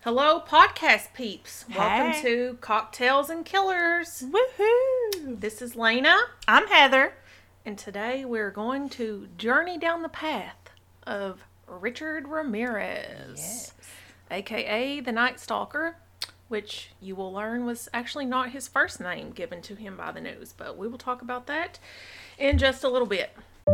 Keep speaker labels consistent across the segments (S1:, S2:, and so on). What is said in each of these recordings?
S1: Hello, podcast peeps. Welcome
S2: Hey.
S1: to Cocktails and Killers.
S2: Woohoo!
S1: This is Lena,
S2: I'm Heather.
S1: and today we're going to journey down the path of Richard Ramirez, aka the Night Stalker, which you will learn was actually not his first name given to him by the news, but we will talk about that in just a little bit.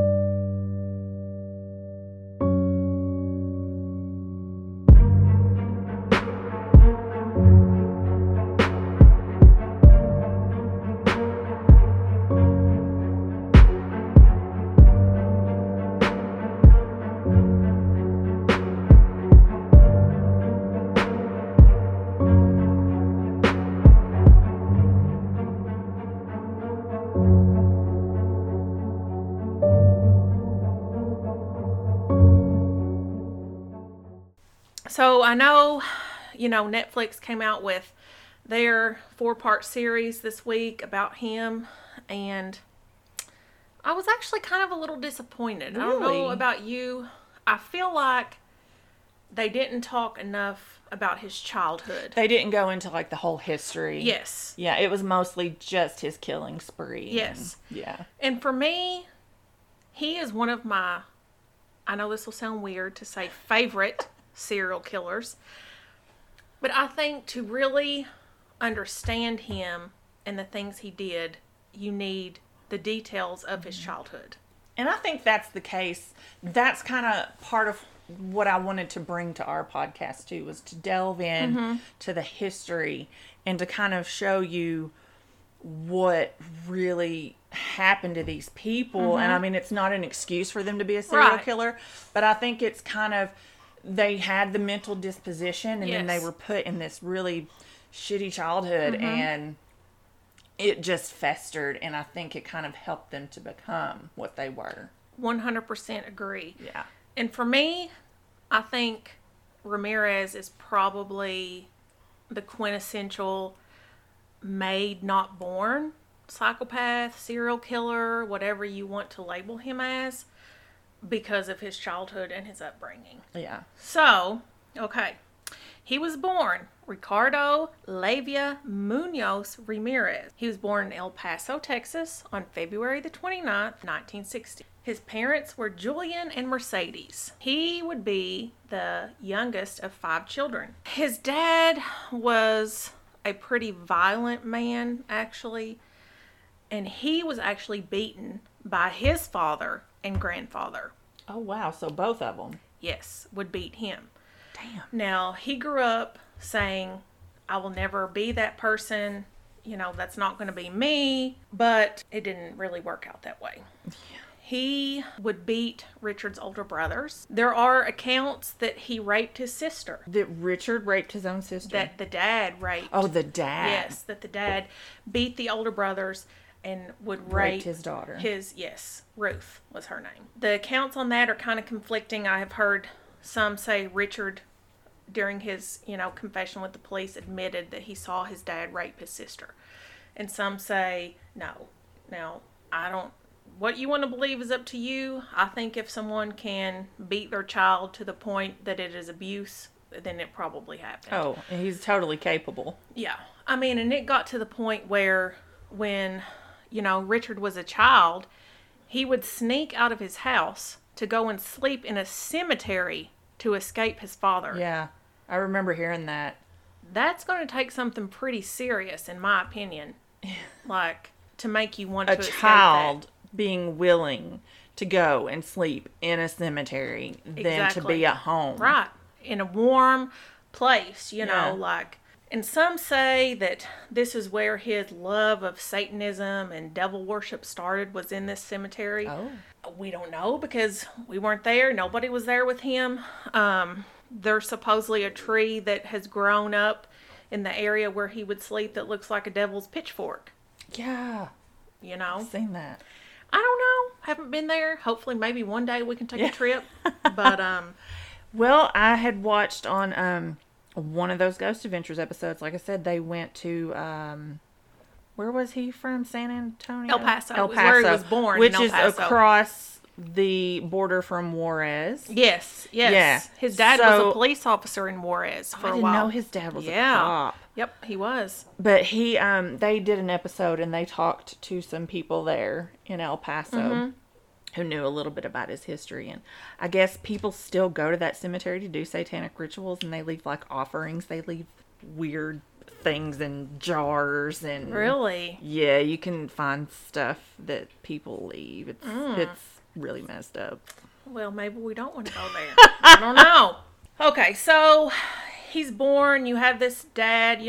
S1: So I know, Netflix came out with their 4-part series this week about him, and I was actually kind of a little disappointed. I don't know
S2: Really?
S1: about you. I feel like they didn't talk enough about his childhood.
S2: They didn't go into like the whole history.
S1: Yes.
S2: Yeah, it was mostly just his killing spree.
S1: Yes.
S2: Yeah.
S1: And for me, he is one of my, I know this will sound weird to say favorite serial killers, but I think to really understand him and the things he did, you need the details of his childhood.
S2: And I think that's the case. That's kind of part of what I wanted to bring to our podcast too, was to delve in to the history and to kind of show you what really happened to these people. And I mean, it's not an excuse for them to be a serial
S1: Right.
S2: killer, but I think it's kind of, they had the mental disposition and then they
S1: Yes.
S2: were put in this really shitty childhood and it just festered, and I think it kind of helped them to become what they were.
S1: 100% agree.
S2: Yeah.
S1: And for me, I think Ramirez is probably the quintessential made, not born psychopath, serial killer, whatever you want to label him as, because of his childhood and his upbringing.
S2: Yeah.
S1: So, okay. He was born Ricardo Leyva Munoz Ramirez. He was born in El Paso, Texas on February the 29th, 1960. His parents were Julian and Mercedes. He would be the youngest of 5 children. His dad was a pretty violent man, actually, and he was actually beaten by his father and grandfather.
S2: Oh, wow. So both of them.
S1: Yes, would beat him.
S2: Damn.
S1: Now, he grew up saying, I will never be that person. That's not going to be me. But it didn't really work out that way. He would beat Richard's older brothers. There are accounts that he raped his sister.
S2: That Richard raped his own sister?
S1: That the dad raped.
S2: Oh, the dad.
S1: Yes, that the dad beat the older brothers and would
S2: Raped
S1: rape
S2: his daughter.
S1: Ruth was her name. The accounts on that are kind of conflicting. I have heard some say Richard, during his, confession with the police, admitted that he saw his dad rape his sister. And some say no. Now, what you want to believe is up to you. I think if someone can beat their child to the point that it is abuse, then it probably happened.
S2: Oh, he's totally capable.
S1: Yeah. I mean, and it got to the point where when, Richard was a child, he would sneak out of his house to go and sleep in a cemetery to escape his father.
S2: Yeah. I remember hearing that.
S1: That's going to take something pretty serious, in my opinion. Like, to make you want
S2: A
S1: to escape
S2: child
S1: that.
S2: being willing to go and sleep in a cemetery than to
S1: Exactly.
S2: be at home.
S1: Right. In a warm place,
S2: Yeah.
S1: And some say that this is where his love of Satanism and devil worship started, was in this cemetery.
S2: Oh.
S1: We don't know because we weren't there. Nobody was there with him. There's supposedly a tree that has grown up in the area where he would sleep that looks like a devil's pitchfork.
S2: Yeah. I've seen that.
S1: I don't know. Haven't been there. Hopefully maybe one day we can take a trip. But,
S2: Well, I had watched on one of those Ghost Adventures episodes. Like I said, they went to where was he from? San Antonio?
S1: El Paso.
S2: El
S1: It was
S2: Paso,
S1: where he was born,
S2: which
S1: in El
S2: is
S1: Paso.
S2: across the border from Juarez.
S1: Yes.
S2: Yeah.
S1: His dad was
S2: So-
S1: a police officer in Juarez for
S2: I
S1: a
S2: didn't
S1: while.
S2: know his dad was a
S1: Yeah.
S2: cop.
S1: Yep, he was.
S2: But he, they did an episode and they talked to some people there in El Paso who knew a little bit about his history. And I guess people still go to that cemetery to do satanic rituals, and they leave like offerings. They leave weird things in jars and
S1: Really?
S2: yeah, you can find stuff that people leave. It's really messed up.
S1: Well, maybe we don't want to go there. I don't know. Okay, so he's born. You have this dad,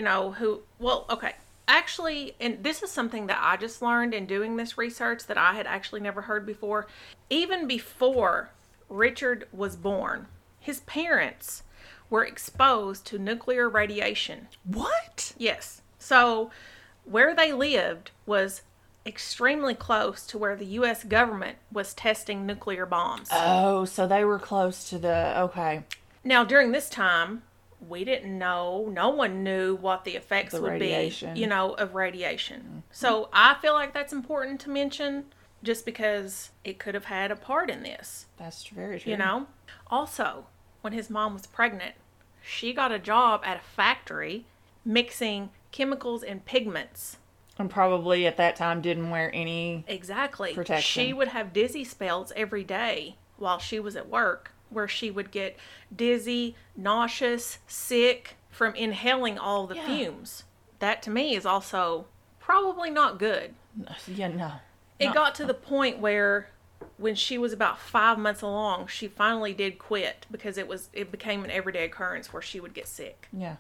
S1: okay. Actually, and this is something that I just learned in doing this research that I had actually never heard before. Even before Richard was born, his parents were exposed to nuclear radiation.
S2: What?
S1: Yes. So where they lived was extremely close to where the U.S. government was testing nuclear bombs.
S2: Oh, so they were close to okay.
S1: Now, during this time, we didn't know, no one knew what the effects
S2: The
S1: would
S2: radiation.
S1: be, of radiation. So I feel like that's important to mention just because it could have had a part in this,
S2: That's very true.
S1: Also, when his mom was pregnant, she got a job at a factory mixing chemicals and pigments.
S2: And probably at that time didn't wear any.
S1: Exactly.
S2: Protection.
S1: She would have dizzy spells every day while she was at work, where she would get dizzy, nauseous, sick from inhaling all the
S2: Yeah.
S1: fumes. That to me is also probably not good.
S2: Yeah, no.
S1: It got to the point where when she was about 5 months along, she finally did quit because it became an everyday occurrence where she would get sick.
S2: Yeah.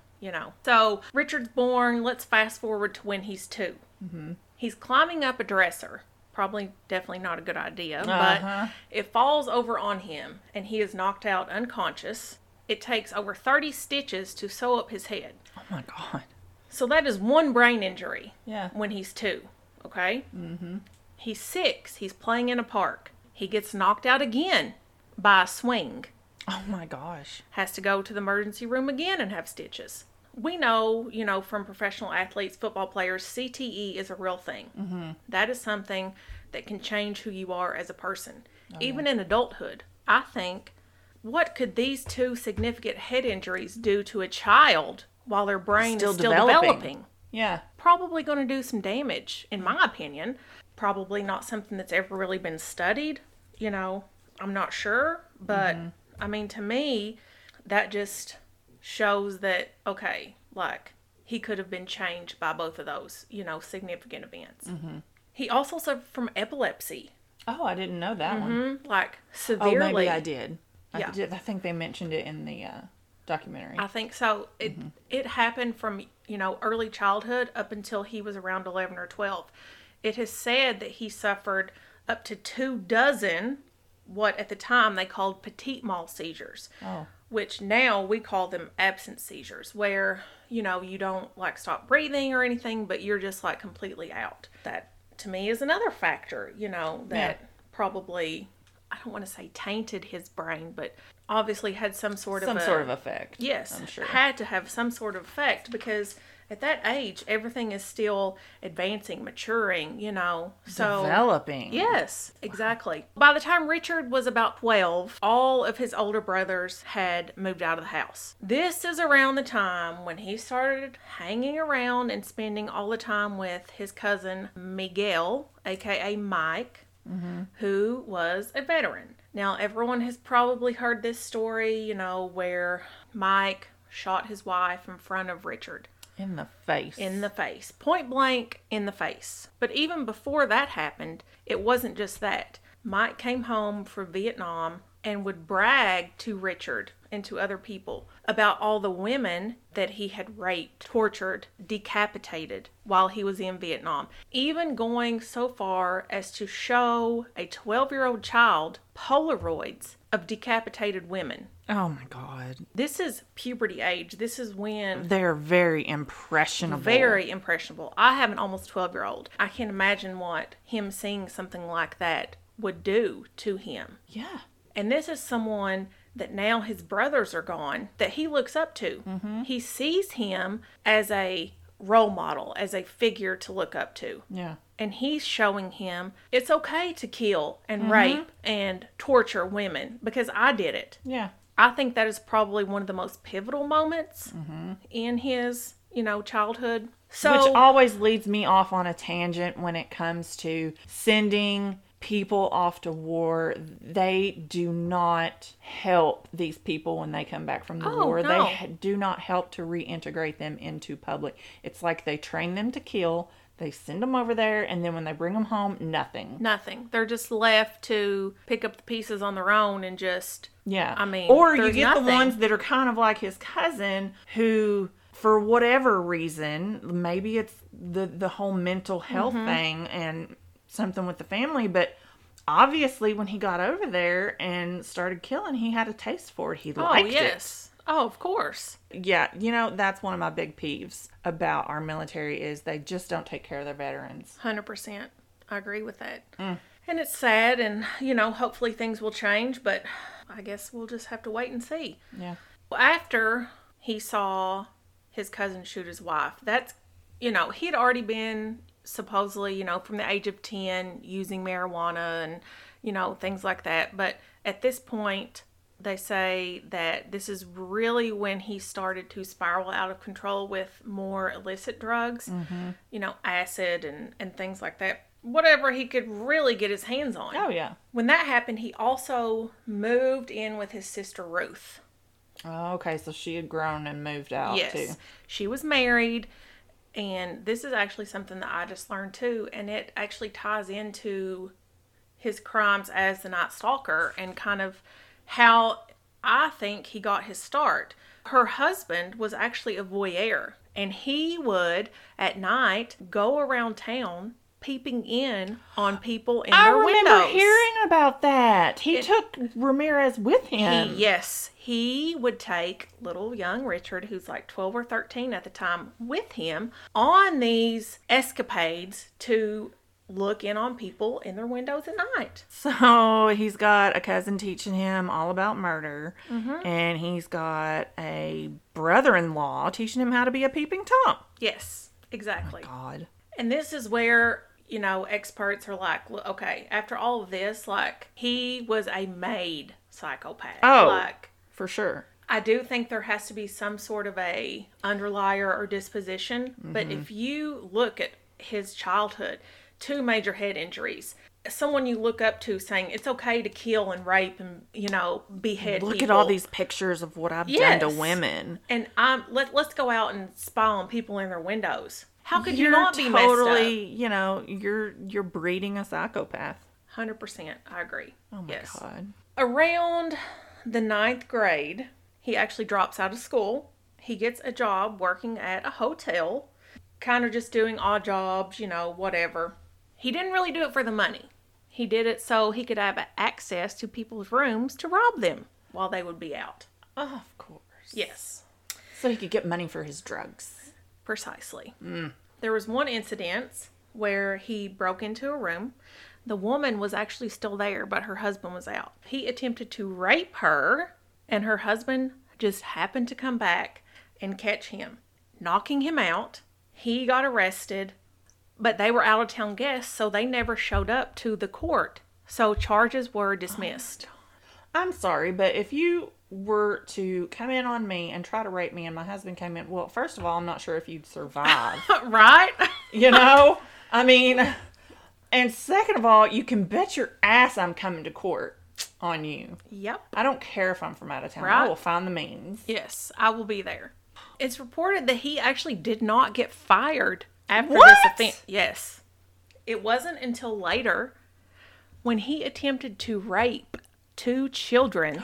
S1: So Richard's born. Let's fast forward to when he's 2. Mm-hmm. He's climbing up a dresser. Probably, definitely not a good idea, but it falls over on him and he is knocked out unconscious. It takes over 30 stitches to sew up his head.
S2: Oh my God.
S1: So that is one brain injury.
S2: Yeah.
S1: When he's 2, okay? Mm-hmm. He's 6. He's playing in a park. He gets knocked out again by a swing.
S2: Oh my gosh.
S1: Has to go to the emergency room again and have stitches. We know, from professional athletes, football players, CTE is a real thing. Mm-hmm. That is something that can change who you are as a person. Even in adulthood, I think, what could these 2 significant head injuries do to a child while their brain is still developing?
S2: Yeah.
S1: Probably going to do some damage, in my opinion. Probably not something that's ever really been studied. I'm not sure. But, I mean, to me, that just shows that, okay, like, he could have been changed by both of those, significant events. Mm-hmm. He also suffered from epilepsy.
S2: Oh, I didn't know that one.
S1: Like, severely.
S2: Oh, maybe I did.
S1: Yeah.
S2: I think they mentioned it in the documentary.
S1: I think so. It happened from, early childhood up until he was around 11 or 12. It is said that he suffered up to 24 what at the time they called petit mal seizures.
S2: Oh.
S1: Which now we call them absent seizures, where, you don't like stop breathing or anything, but you're just like completely out. That to me is another factor, that probably, I don't want to say tainted his brain, but obviously had some sort of
S2: effect.
S1: Yes,
S2: I'm sure.
S1: had to have some sort of effect because at that age, everything is still advancing, maturing, so
S2: Developing.
S1: Yes, exactly. By the time Richard was about 12, all of his older brothers had moved out of the house. This is around the time when he started hanging around and spending all the time with his cousin Miguel, aka Mike, who was a veteran. Now, everyone has probably heard this story, where Mike shot his wife in front of Richard.
S2: In the face.
S1: In the face. Point blank in the face. But even before that happened, it wasn't just that. Mike came home from Vietnam and would brag to Richard and to other people about all the women that he had raped, tortured, decapitated while he was in Vietnam. Even going so far as to show a 12-year-old child Polaroids of decapitated women.
S2: Oh my God.
S1: This is puberty age. This is when
S2: they're very impressionable.
S1: Very impressionable. I have an almost 12-year-old. I can't imagine what him seeing something like that would do to him.
S2: Yeah.
S1: And this is someone that now his brothers are gone that he looks up to. Mm-hmm. He sees him as a role model, as a figure to look up to.
S2: Yeah.
S1: and he's showing him it's okay to kill and rape and torture women because I did it.
S2: Yeah.
S1: I think that is probably one of the most pivotal moments in his, childhood. So,
S2: which always leads me off on a tangent when it comes to sending people off to war. They do not help these people when they come back from the war.
S1: No.
S2: They do not help to reintegrate them into public. It's like they train them to kill, they send them over there, and then when they bring them home, nothing.
S1: They're just left to pick up the pieces on their own and just,
S2: yeah.
S1: I mean,
S2: or you
S1: there's
S2: get the
S1: nothing.
S2: ones that are kind of like his cousin who, for whatever reason, maybe it's the whole mental health thing and something with the family, but obviously when he got over there and started killing, he had a taste for it. He liked it.
S1: Oh, of course.
S2: Yeah, that's one of my big peeves about our military is they just don't take care of their veterans.
S1: 100%. I agree with that. And it's sad, and, hopefully things will change, but I guess we'll just have to wait and see.
S2: Yeah.
S1: After he saw his cousin shoot his wife, that's, he had already been supposedly, from the age of 10 using marijuana and, things like that. But at this point, they say that this is really when he started to spiral out of control with more illicit drugs, acid and things like that. Whatever he could really get his hands on.
S2: Oh, yeah.
S1: When that happened, he also moved in with his sister Ruth.
S2: Oh, okay, so she had grown and moved out, too.
S1: She was married, and this is actually something that I just learned, too, and it actually ties into his crimes as the Night Stalker and kind of how I think he got his start. Her husband was actually a voyeur, and he would, at night, go around town peeping in on people in their windows.
S2: I remember hearing about that. He took Ramirez with him.
S1: He would take little young Richard, who's like 12 or 13 at the time, with him on these escapades to look in on people in their windows at night.
S2: So he's got a cousin teaching him all about murder, and he's got a brother-in-law teaching him how to be a peeping Tom.
S1: Yes, exactly.
S2: Oh, God.
S1: And this is where, experts are like, okay, after all of this, he was a made psychopath.
S2: Oh, for sure.
S1: I do think there has to be some sort of a underlier or disposition. But if you look at his childhood, 2 major head injuries, someone you look up to saying it's okay to kill and rape and, behead
S2: Look
S1: people.
S2: at all these pictures of what I've done to women.
S1: And let's go out and spy on people in their windows. How could you not be messed up?
S2: You're breeding a psychopath.
S1: 100%. I agree.
S2: Oh my God.
S1: Around the 9th grade, he actually drops out of school. He gets a job working at a hotel, kind of just doing odd jobs, whatever. He didn't really do it for the money. He did it so he could have access to people's rooms to rob them while they would be out.
S2: Oh, of course.
S1: Yes.
S2: So he could get money for his drugs.
S1: Precisely. There was one incident where he broke into a room. The woman was actually still there, but her husband was out. He attempted to rape her, and her husband just happened to come back and catch him, knocking him out. He got arrested, but they were out-of-town guests, so they never showed up to the court. So charges were dismissed.
S2: I'm sorry, but if you were to come in on me and try to rape me and my husband came in, well, first of all, I'm not sure if you'd survive.
S1: Right?
S2: I mean, and second of all, you can bet your ass I'm coming to court on you.
S1: Yep.
S2: I don't care if I'm from out of town.
S1: Right.
S2: I will find the means.
S1: Yes, I will be there. It's reported that he actually did not get fired after
S2: What?
S1: this offense. Yes. It wasn't until later when he attempted to rape 2 children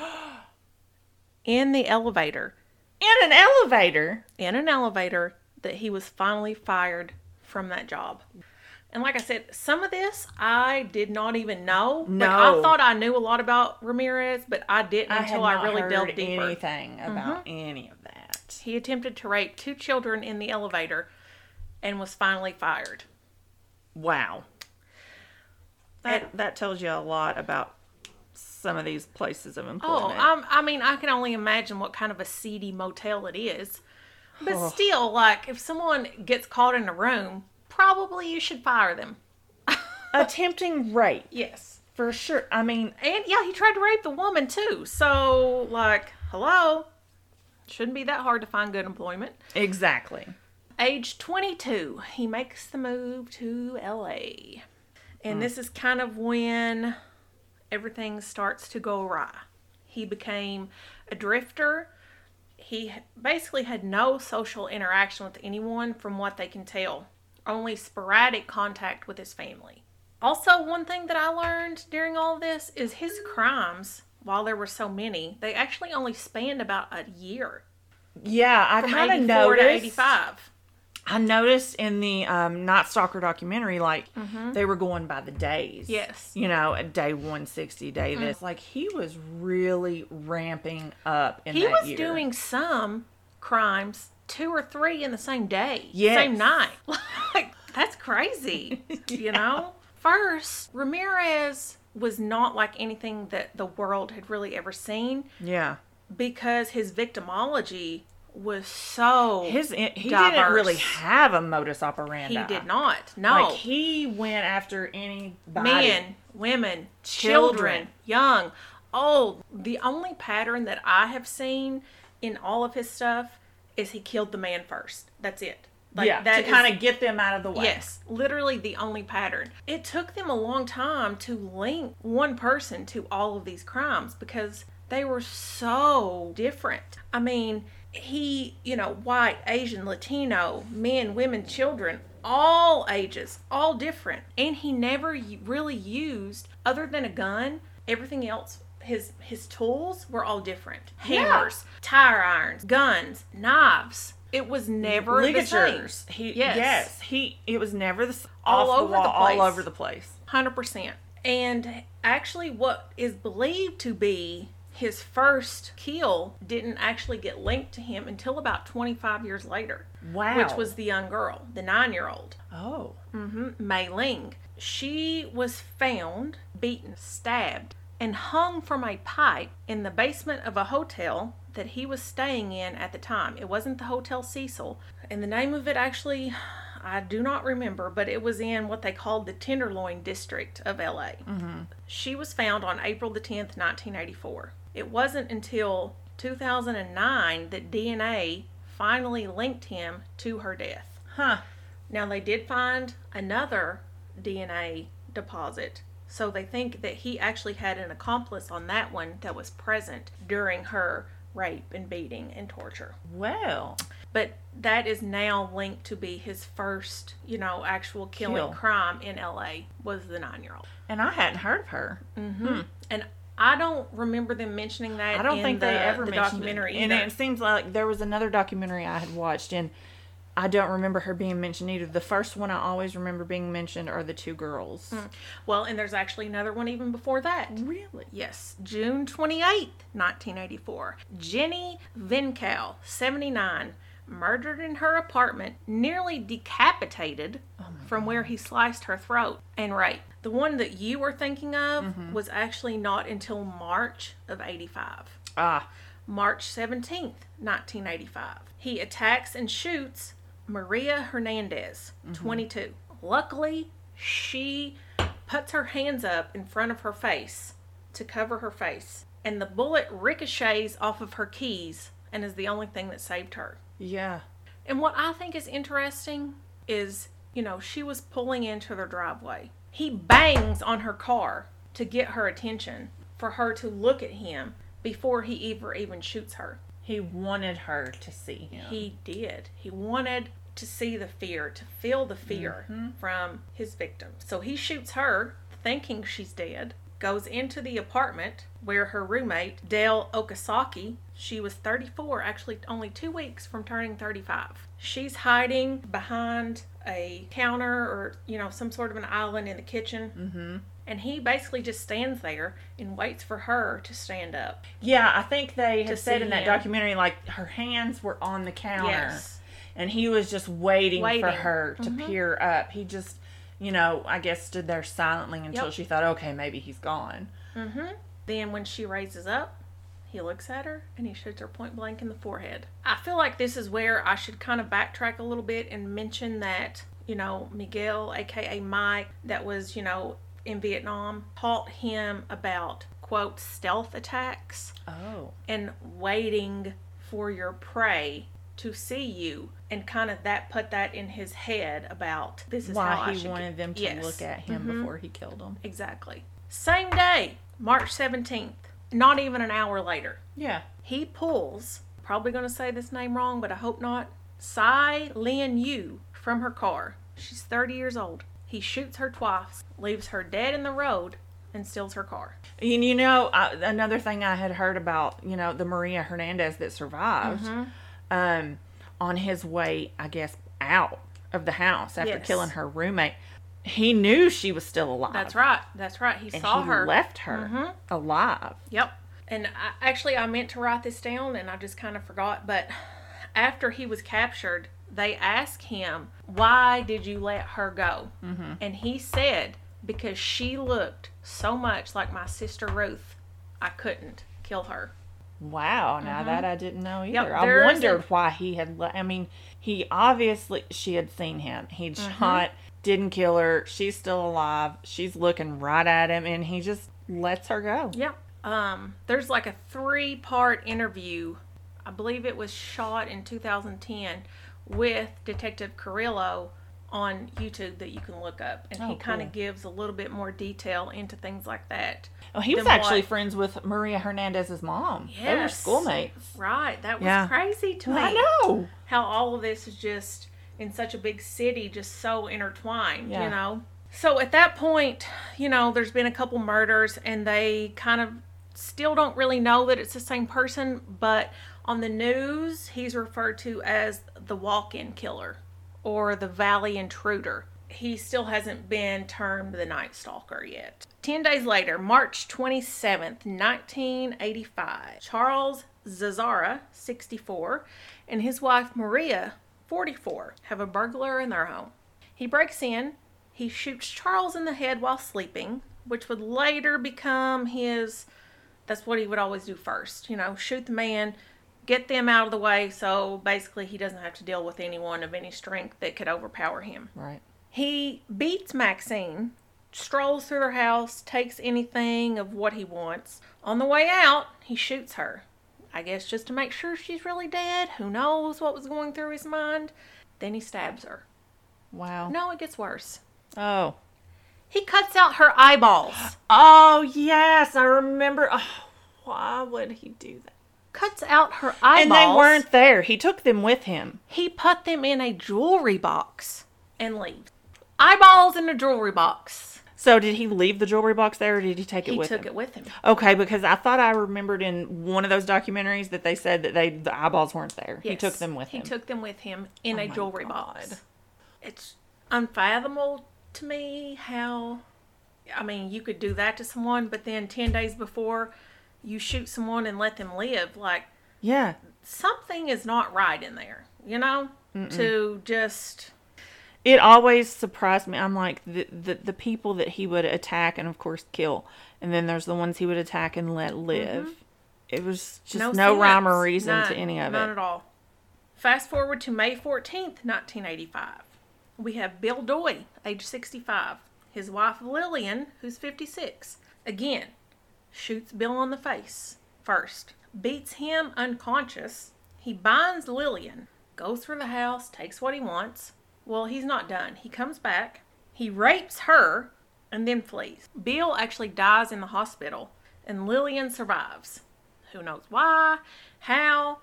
S1: in the elevator.
S2: In an elevator?
S1: In an elevator that he was finally fired from that job. And like I said, some of this I did not even know.
S2: No.
S1: I thought I knew a lot about Ramirez, but I didn't until I really delved deeper.
S2: Anything about any of that.
S1: He attempted to rape 2 children in the elevator and was finally fired.
S2: Wow. That tells you a lot about some of these places of employment.
S1: I can only imagine what kind of a seedy motel it is. But still, if someone gets caught in a room, probably you should fire them.
S2: attempting rape.
S1: Yes.
S2: For sure. I mean,
S1: And yeah, he tried to rape the woman too. So, like, hello? Shouldn't be that hard to find good employment.
S2: exactly.
S1: Age 22, he makes the move to LA. And this is kind of when everything starts to go awry. He became a drifter. He basically had no social interaction with anyone from what they can tell. Only sporadic contact with his family. Also, one thing that I learned during all of this is his crimes, while there were so many, they actually only spanned about a year.
S2: Yeah, I
S1: From
S2: kind of
S1: 84
S2: noticed.
S1: to 85.
S2: I noticed in the Night Stalker documentary, like, they were going by the days.
S1: Yes.
S2: You know, at day 160, day this. Like, he was really ramping up in
S1: He
S2: that
S1: was
S2: year.
S1: doing some crimes 2 or 3 in the same day.
S2: Yes.
S1: Same night. Like, that's crazy. You know? First, Ramirez was not like anything that the world had really ever seen
S2: Yeah.
S1: because his victimology was so
S2: He
S1: diverse.
S2: didn't really have a modus operandi.
S1: He did not. No.
S2: Like, he went after anybody.
S1: Men, women, children, young, old. The only pattern that I have seen in all of his stuff is he killed the man first. That's it. Like,
S2: yeah,
S1: that
S2: to kind of get them out of the way.
S1: Yes, literally the only pattern. It took them a long time to link one person to all of these crimes because they were so different. I mean, he, white, Asian, Latino, men, women, children, all ages, all different. And he never really used, other than a gun, everything else. His tools were all different. Hammers, tire irons, guns, knives. It was never
S2: Ligatures.
S1: the same.
S2: It was never the
S1: All
S2: off the
S1: over
S2: wall,
S1: the place.
S2: all over the place.
S1: 100%. And actually, what is believed to be his first kill didn't actually get linked to him until about 25 years later.
S2: Wow.
S1: Which was the young girl, the 9-year-old.
S2: Oh.
S1: Mei Ling. She was found, beaten, stabbed, and hung from a pipe in the basement of a hotel that he was staying in at the time. It wasn't the Hotel Cecil. And the name of it actually, I do not remember, but it was in what they called the Tenderloin district of LA. She was found on April the 10th, 1984. It wasn't until 2009 that DNA finally linked him to her death.
S2: Huh.
S1: Now, they did find another DNA deposit, so they think that he actually had an accomplice on that one that was present during her rape and beating and torture.
S2: Well.
S1: But that is now linked to be his first, actual killing crime in LA was the 9-year-old.
S2: And I hadn't heard of her.
S1: And I don't remember them mentioning that.
S2: I don't think they ever
S1: the
S2: mentioned
S1: documentary
S2: it.
S1: either.
S2: And it seems like there was another documentary I had watched, and I don't remember her being mentioned either. The first one I always remember being mentioned are the 2 girls.
S1: Well, and there's actually another one even before that.
S2: Really?
S1: Yes. June 28th, 1984. Jenny Vincal, 79, murdered in her apartment, nearly decapitated from where he sliced her throat and raped. The one that you were thinking of was actually not until March of 85. March 17th, 1985. He attacks and shoots Maria Hernandez, 22. Luckily, she puts her hands up in front of her face to cover her face, and the bullet ricochets off of her keys and is the only thing that saved her.
S2: Yeah.
S1: And what I think is interesting is, she was pulling into their driveway. He bangs on her car to get her attention, for her to look at him before he even shoots her.
S2: He wanted her to see him.
S1: He did. He wanted to see the fear, to feel the fear from his victim. So he shoots her, thinking she's dead, goes into the apartment where her roommate, Dale Okasaki, she was 34, actually only 2 weeks from turning 35. She's hiding behind a counter or, some sort of an island in the kitchen. And he basically just stands there and waits for her to stand up.
S2: Yeah, I think they had said in that
S1: him.
S2: documentary, like, her hands were on the counter.
S1: Yes.
S2: And he was just waiting for her to peer up. He just, I guess stood there silently until she thought, okay, maybe he's gone.
S1: Then when she raises up, he looks at her and he shoots her point blank in the forehead. I feel like this is where I should kind of backtrack a little bit and mention that, Miguel, aka Mike, that was, in Vietnam, taught him about, quote, stealth attacks.
S2: Oh.
S1: And waiting for your prey to see you, and kind of put that in his head about this is
S2: why
S1: how
S2: he wanted them to look at him before he killed them.
S1: Exactly. Same day, March 17th, not even an hour later.
S2: Yeah.
S1: He pulls, probably going to say this name wrong, but I hope not, Tsai Lin Yu from her car. She's 30 years old. He shoots her twice, leaves her dead in the road, and steals her car.
S2: And another thing I had heard about, the Maria Hernandez that survived, on his way, I guess, out of the house after killing her roommate, he knew she was still alive.
S1: That's right. He saw her.
S2: And he left her alive.
S1: Yep. And I meant to write this down, and I just kind of forgot. But after he was captured, they asked him, why did you let her go? Mm-hmm. And he said, because she looked so much like my sister Ruth, I couldn't kill her.
S2: Wow, now that I didn't know either.
S1: Yep,
S2: I wondered why he had... he obviously... She had seen him. He'd shot, didn't kill her. She's still alive. She's looking right at him, and he just lets her go.
S1: Yep. There's like a 3-part interview. I believe it was shot in 2010 with Detective Carrillo on YouTube that you can look up. And he kind of gives a little bit more detail into things like that.
S2: Oh, he was actually friends with Maria Hernandez's mom.
S1: Yes.
S2: They were schoolmates.
S1: Right. That was crazy to me.
S2: I know.
S1: How all of this is just, in such a big city, just so intertwined, So at that point, there's been a couple murders, and they kind of still don't really know that it's the same person. But on the news, he's referred to as the walk-in killer or the Valley Intruder. He still hasn't been termed the Night Stalker yet. 10 days later, March 27th, 1985, Charles Zazzara, 64, and his wife Maria, 44, have a burglar in their home. He breaks in, he shoots Charles in the head while sleeping, which would later become that's what he would always do first. Shoot the man, get them out of the way, so basically he doesn't have to deal with anyone of any strength that could overpower him.
S2: Right.
S1: He beats Maxine, strolls through their house, takes anything of what he wants. On the way out, he shoots her. I guess just to make sure she's really dead. Who knows what was going through his mind. Then he stabs her.
S2: Wow.
S1: No, it gets worse.
S2: Oh.
S1: He cuts out her eyeballs.
S2: Oh, yes. I remember. Oh, why would he do that?
S1: Cuts out her eyeballs.
S2: And they weren't there. He took them with him.
S1: He put them in a jewelry box and leaves. Eyeballs in a jewelry box.
S2: So did he leave the jewelry box there, or did he take it with him?
S1: He took it with him.
S2: Okay, because I thought I remembered in one of those documentaries that they said that the eyeballs weren't there. Yes, he took them with him.
S1: He took them with him in a jewelry box. It's unfathomable to me how... you could do that to someone, but then 10 days before you shoot someone and let them live.
S2: Yeah.
S1: Something is not right in there, to just...
S2: It always surprised me. I'm like, the people that he would attack and, of course, kill. And then there's the ones he would attack and let live. Mm-hmm. It was just no rhyme or reason to any of it.
S1: None at all. Fast forward to May 14th, 1985. We have Bill Doy, age 65. His wife Lillian, who's 56. Again, shoots Bill on the face first. Beats him unconscious. He binds Lillian. Goes through the house, takes what he wants. Well, he's not done. He comes back. He rapes her and then flees. Bill actually dies in the hospital, and Lillian survives. Who knows why? How?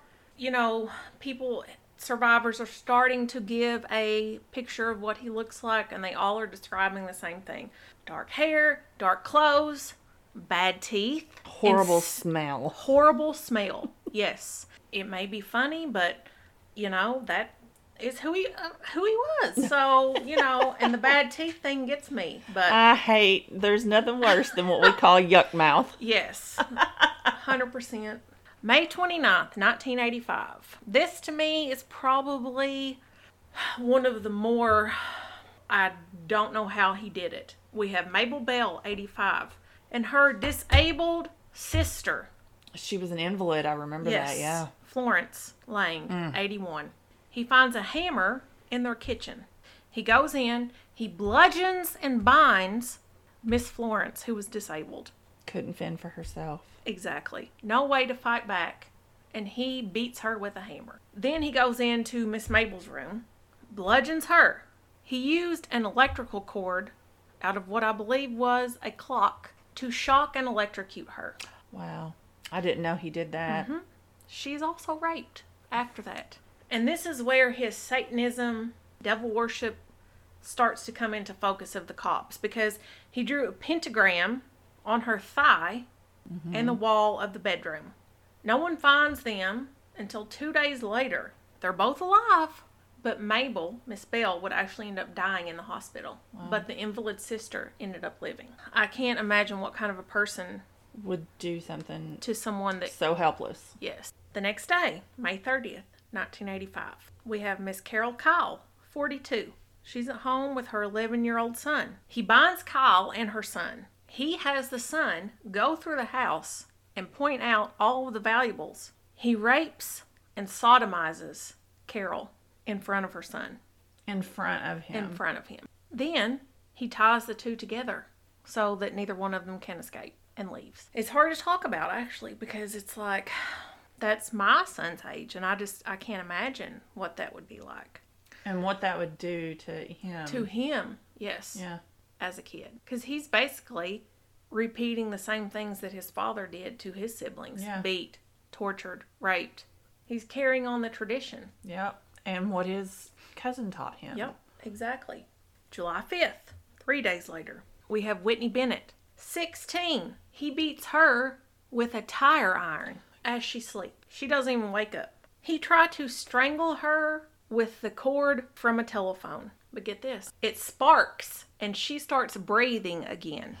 S1: Survivors are starting to give a picture of what he looks like, and they all are describing the same thing. Dark hair, dark clothes, bad teeth.
S2: Horrible smell.
S1: Horrible smell. Yes. It may be funny, but, that is who he was. So, and the bad teeth thing gets me. But
S2: there's nothing worse than what we call yuck mouth.
S1: Yes. 100%. May 29th, 1985. This, to me, is probably one of the more... I don't know how he did it. We have Mabel Bell, 85, and her disabled sister.
S2: She was an invalid, I remember that, yeah.
S1: Florence Lang, 81. He finds a hammer in their kitchen. He goes in, he bludgeons and binds Miss Florence, who was disabled.
S2: Couldn't fend for herself.
S1: Exactly. No way to fight back. And he beats her with a hammer. Then he goes into Miss Mabel's room, bludgeons her. He used an electrical cord out of what I believe was a clock to shock and electrocute her.
S2: Wow. I didn't know he did that.
S1: Mm-hmm. She's also raped after that. And this is where his Satanism, devil worship starts to come into focus of the cops, because he drew a pentagram on her thigh and the wall of the bedroom. No one finds them until 2 days later. They're both alive, but Mabel, Miss Bell, would actually end up dying in the hospital. Wow. But the invalid sister ended up living. I can't imagine what kind of a person
S2: would do something
S1: to someone that...
S2: so helpless.
S1: Yes. The next day, May 30th, 1985, we have Miss Carol Kyle, 42. She's at home with her 11-year-old son. He binds Kyle and her son. He has the son go through the house and point out all of the valuables. He rapes and sodomizes Carol in front of her son.
S2: In front of him.
S1: In front of him. Then he ties the two together so that neither one of them can escape and leaves. It's hard to talk about, actually, because it's like, that's my son's age, and I can't imagine what that would be like.
S2: And what that would do to him.
S1: To him, yes.
S2: Yeah.
S1: As a kid. Because he's basically repeating the same things that his father did to his siblings.
S2: Yeah.
S1: Beat, tortured, raped. He's carrying on the tradition.
S2: Yep. And what his cousin taught him.
S1: Yep, exactly. July 5th, 3 days later, we have Whitney Bennett, 16. He beats her with a tire iron as she sleeps. She doesn't even wake up. He tried to strangle her with the cord from a telephone. But get this, it sparks and she starts breathing again.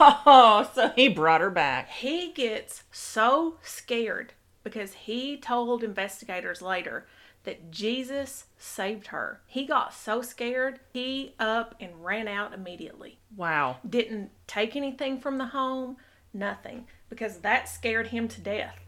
S2: Oh, so he brought her back.
S1: He gets so scared because he told investigators later that Jesus saved her. He got so scared, he up and ran out immediately.
S2: Wow.
S1: Didn't take anything from the home, nothing, because that scared him to death.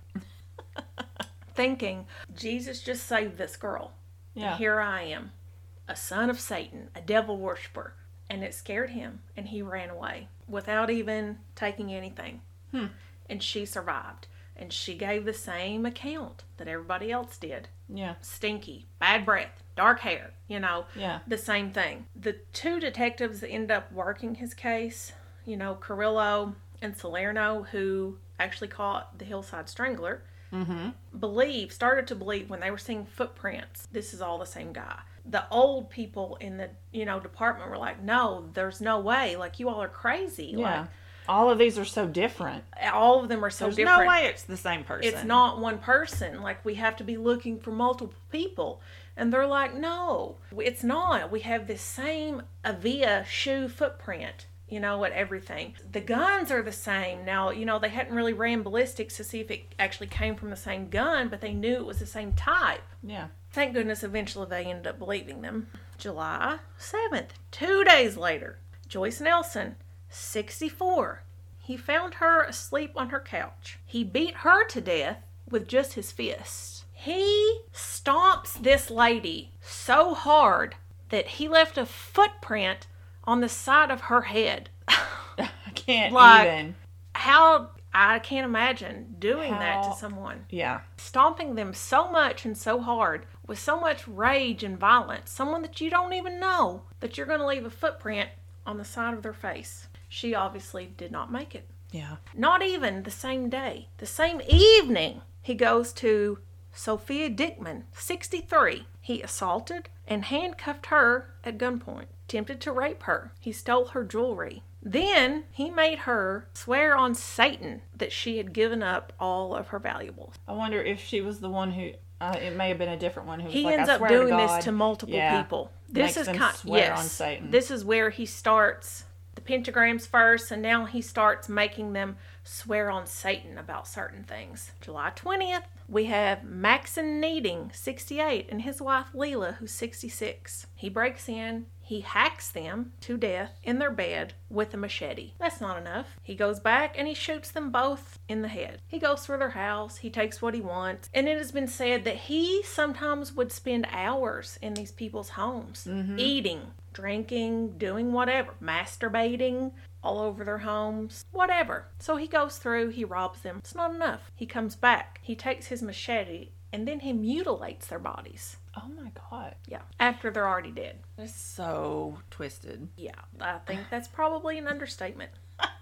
S1: Thinking, Jesus just saved this girl.
S2: Yeah.
S1: And here I am, a son of Satan, a devil worshiper. And it scared him, and he ran away without even taking anything. And she survived. And she gave the same account that everybody else did.
S2: Yeah.
S1: Stinky, bad breath, dark hair,
S2: Yeah.
S1: the same thing. The two detectives that ended up working his case, Carrillo and Salerno, who actually caught the Hillside Strangler, started to believe when they were seeing footprints, this is all the same guy. The old people in the, department were like, no, there's no way. Like, you all are crazy.
S2: Yeah.
S1: Like,
S2: all of these are so different.
S1: all of them are so
S2: There's
S1: different.
S2: no way it's the same person.
S1: It's not one person. Like, we have to be looking for multiple people. And they're like, no, it's not. We have this same Avia shoe footprint, at everything. The guns are the same. Now, they hadn't really ran ballistics to see if it actually came from the same gun, but they knew it was the same type.
S2: Yeah.
S1: Thank goodness eventually they ended up believing them. July 7th, 2 days later, Joyce Nelson, 64. He found her asleep on her couch. He beat her to death with just his fists. He stomps this lady so hard that he left a footprint on the side of her head.
S2: I can't even.
S1: I can't imagine doing that to someone.
S2: Yeah.
S1: Stomping them so much and so hard with so much rage and violence. Someone that you don't even know, that you're going to leave a footprint on the side of their face. She obviously did not make it.
S2: Yeah.
S1: Not even the same day. The same evening, he goes to Sophia Dickman, 63. He assaulted and handcuffed her at gunpoint. Attempted to rape her. He stole her jewelry. Then he made her swear on Satan that she had given up all of her valuables.
S2: I wonder if she was the one who, it may have been a different one who was
S1: he
S2: like,
S1: ends
S2: I
S1: up
S2: swear
S1: doing
S2: to God.
S1: this to multiple people. This
S2: Makes
S1: is
S2: them swear on Satan.
S1: This is where he starts the pentagrams first, and now he starts making them swear on Satan about certain things. July 20th, we have Maxon Needing, 68, and his wife Leela, who's 66. He breaks in, he hacks them to death in their bed with a machete. That's not enough. He goes back and he shoots them both in the head. He goes through their house, he takes what he wants, and it has been said that he sometimes would spend hours in these people's homes, eating, drinking, doing whatever, masturbating all over their homes, whatever. So he goes through, he robs them. It's not enough. He comes back, he takes his machete, and then he mutilates their bodies.
S2: Oh my God.
S1: Yeah, after they're already dead.
S2: That's so twisted.
S1: Yeah, I think that's probably an understatement.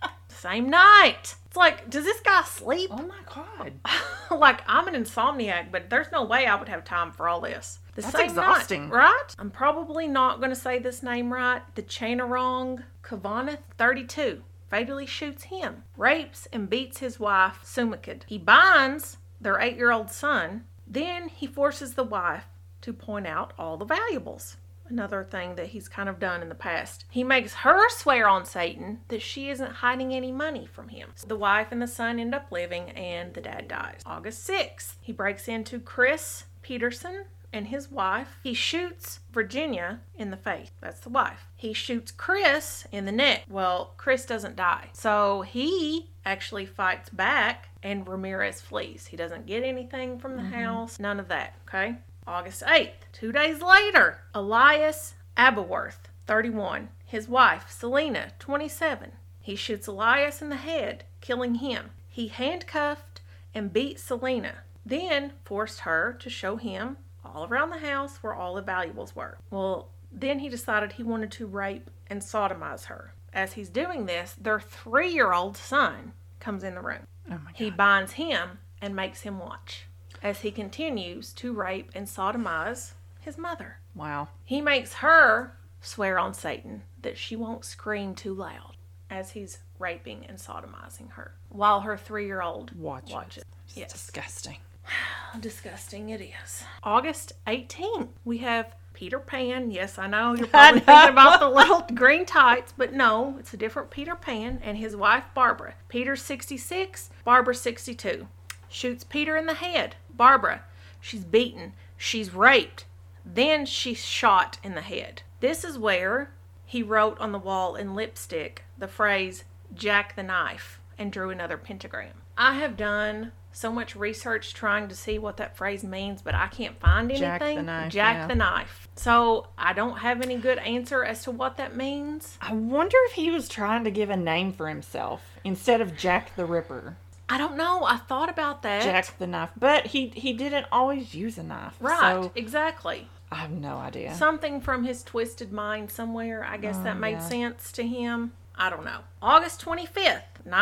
S1: Same night. It's like, does this guy sleep?
S2: Oh my God.
S1: Like, I'm an insomniac, but there's no way I would have time for all this.
S2: That's exhausting.
S1: Night, right? I'm probably not going to say this name right. The Chanarong Kavanagh, 32, fatally shoots him, rapes and beats his wife, Sumikid. He binds their 8-year-old son. Then he forces the wife to point out all the valuables. Another thing that he's kind of done in the past. He makes her swear on Satan that she isn't hiding any money from him. So the wife and the son end up living, and the dad dies. August 6th, he breaks into Chris Peterson and his wife. He shoots Virginia in the face. That's the wife. He shoots Chris in the neck. Well, Chris doesn't die. So he actually fights back, and Ramirez flees. He doesn't get anything from the house. None of that, okay? August 8th, 2 days later, Elias Aberworth, 31, his wife, Selena, 27. He shoots Elias in the head, killing him. He handcuffed and beat Selena, then forced her to show him all around the house where all the valuables were. Well, then he decided he wanted to rape and sodomize her. As he's doing this, their 3-year-old son comes in the room.
S2: Oh my God.
S1: He binds him and makes him watch as he continues to rape and sodomize his mother.
S2: Wow.
S1: He makes her swear on Satan that she won't scream too loud as he's raping and sodomizing her while her 3-year-old watches.
S2: It's disgusting.
S1: Disgusting it is. August 18th, we have Peter Pan. Yes, I know you're probably thinking about the little green tights, but no, it's a different Peter Pan, and his wife Barbara. Peter's 66, Barbara's 62. Shoots Peter in the head. Barbara, she's beaten, she's raped, then she's shot in the head. This is where he wrote on the wall in lipstick the phrase, Jack the Knife, and drew another pentagram. I have done so much research trying to see what that phrase means, but I can't find anything.
S2: Jack the Knife.
S1: Jack the Knife. So I don't have any good answer as to what that means.
S2: I wonder if he was trying to give a name for himself instead of Jack the Ripper.
S1: I don't know. I thought about that.
S2: Jack the Knife. But he didn't always use a knife.
S1: Right,
S2: So
S1: exactly.
S2: I have no idea.
S1: Something from his twisted mind somewhere. I guess that made sense to him. I don't know. August 25th,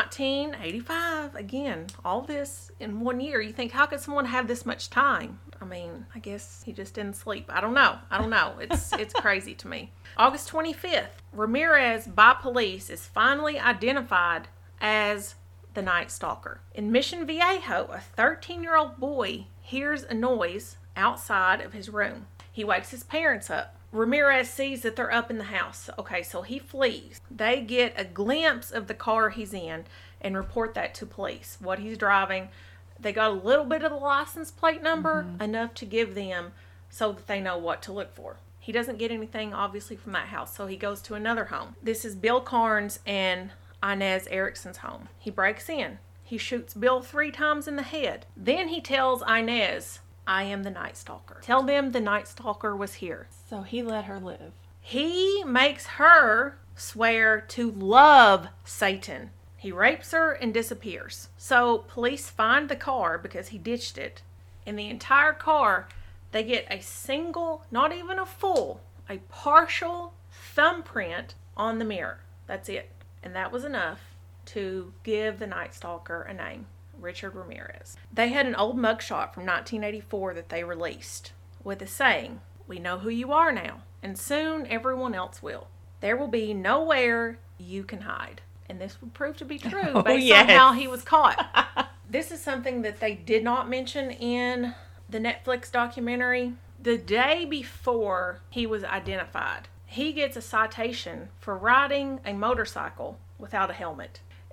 S1: 1985. Again, all this in 1 year. You think, how could someone have this much time? I mean, I guess he just didn't sleep. I don't know. It's crazy to me. August 25th, Ramirez by police is finally identified as the Night Stalker. In Mission Viejo, a 13-year-old boy hears a noise outside of his room. He wakes his parents up. Ramirez sees that they're up in the house. Okay, so he flees. They get a glimpse of the car he's in and report that to police, what he's driving. They got a little bit of the license plate number, enough to give them so that they know what to look for. He doesn't get anything, obviously, from that house, so he goes to another home. This is Bill Carnes and Inez Erickson's home. He breaks in. He shoots Bill 3 times in the head. Then he tells Inez, I am the Night Stalker. Tell them the Night Stalker was here.
S2: So he let her live.
S1: He makes her swear to love Satan. He rapes her and disappears. So police find the car because he ditched it. In the entire car, they get a single, not even a full, a partial thumbprint on the mirror. That's it. And that was enough to give the Night Stalker a name, Richard Ramirez. They had an old mugshot from 1984 that they released with a saying, we know who you are now, and soon everyone else will. There will be nowhere you can hide. And this would prove to be true based on how he was caught. This is something that they did not mention in the Netflix documentary. The day before he was identified, he gets a citation for riding a motorcycle without a helmet.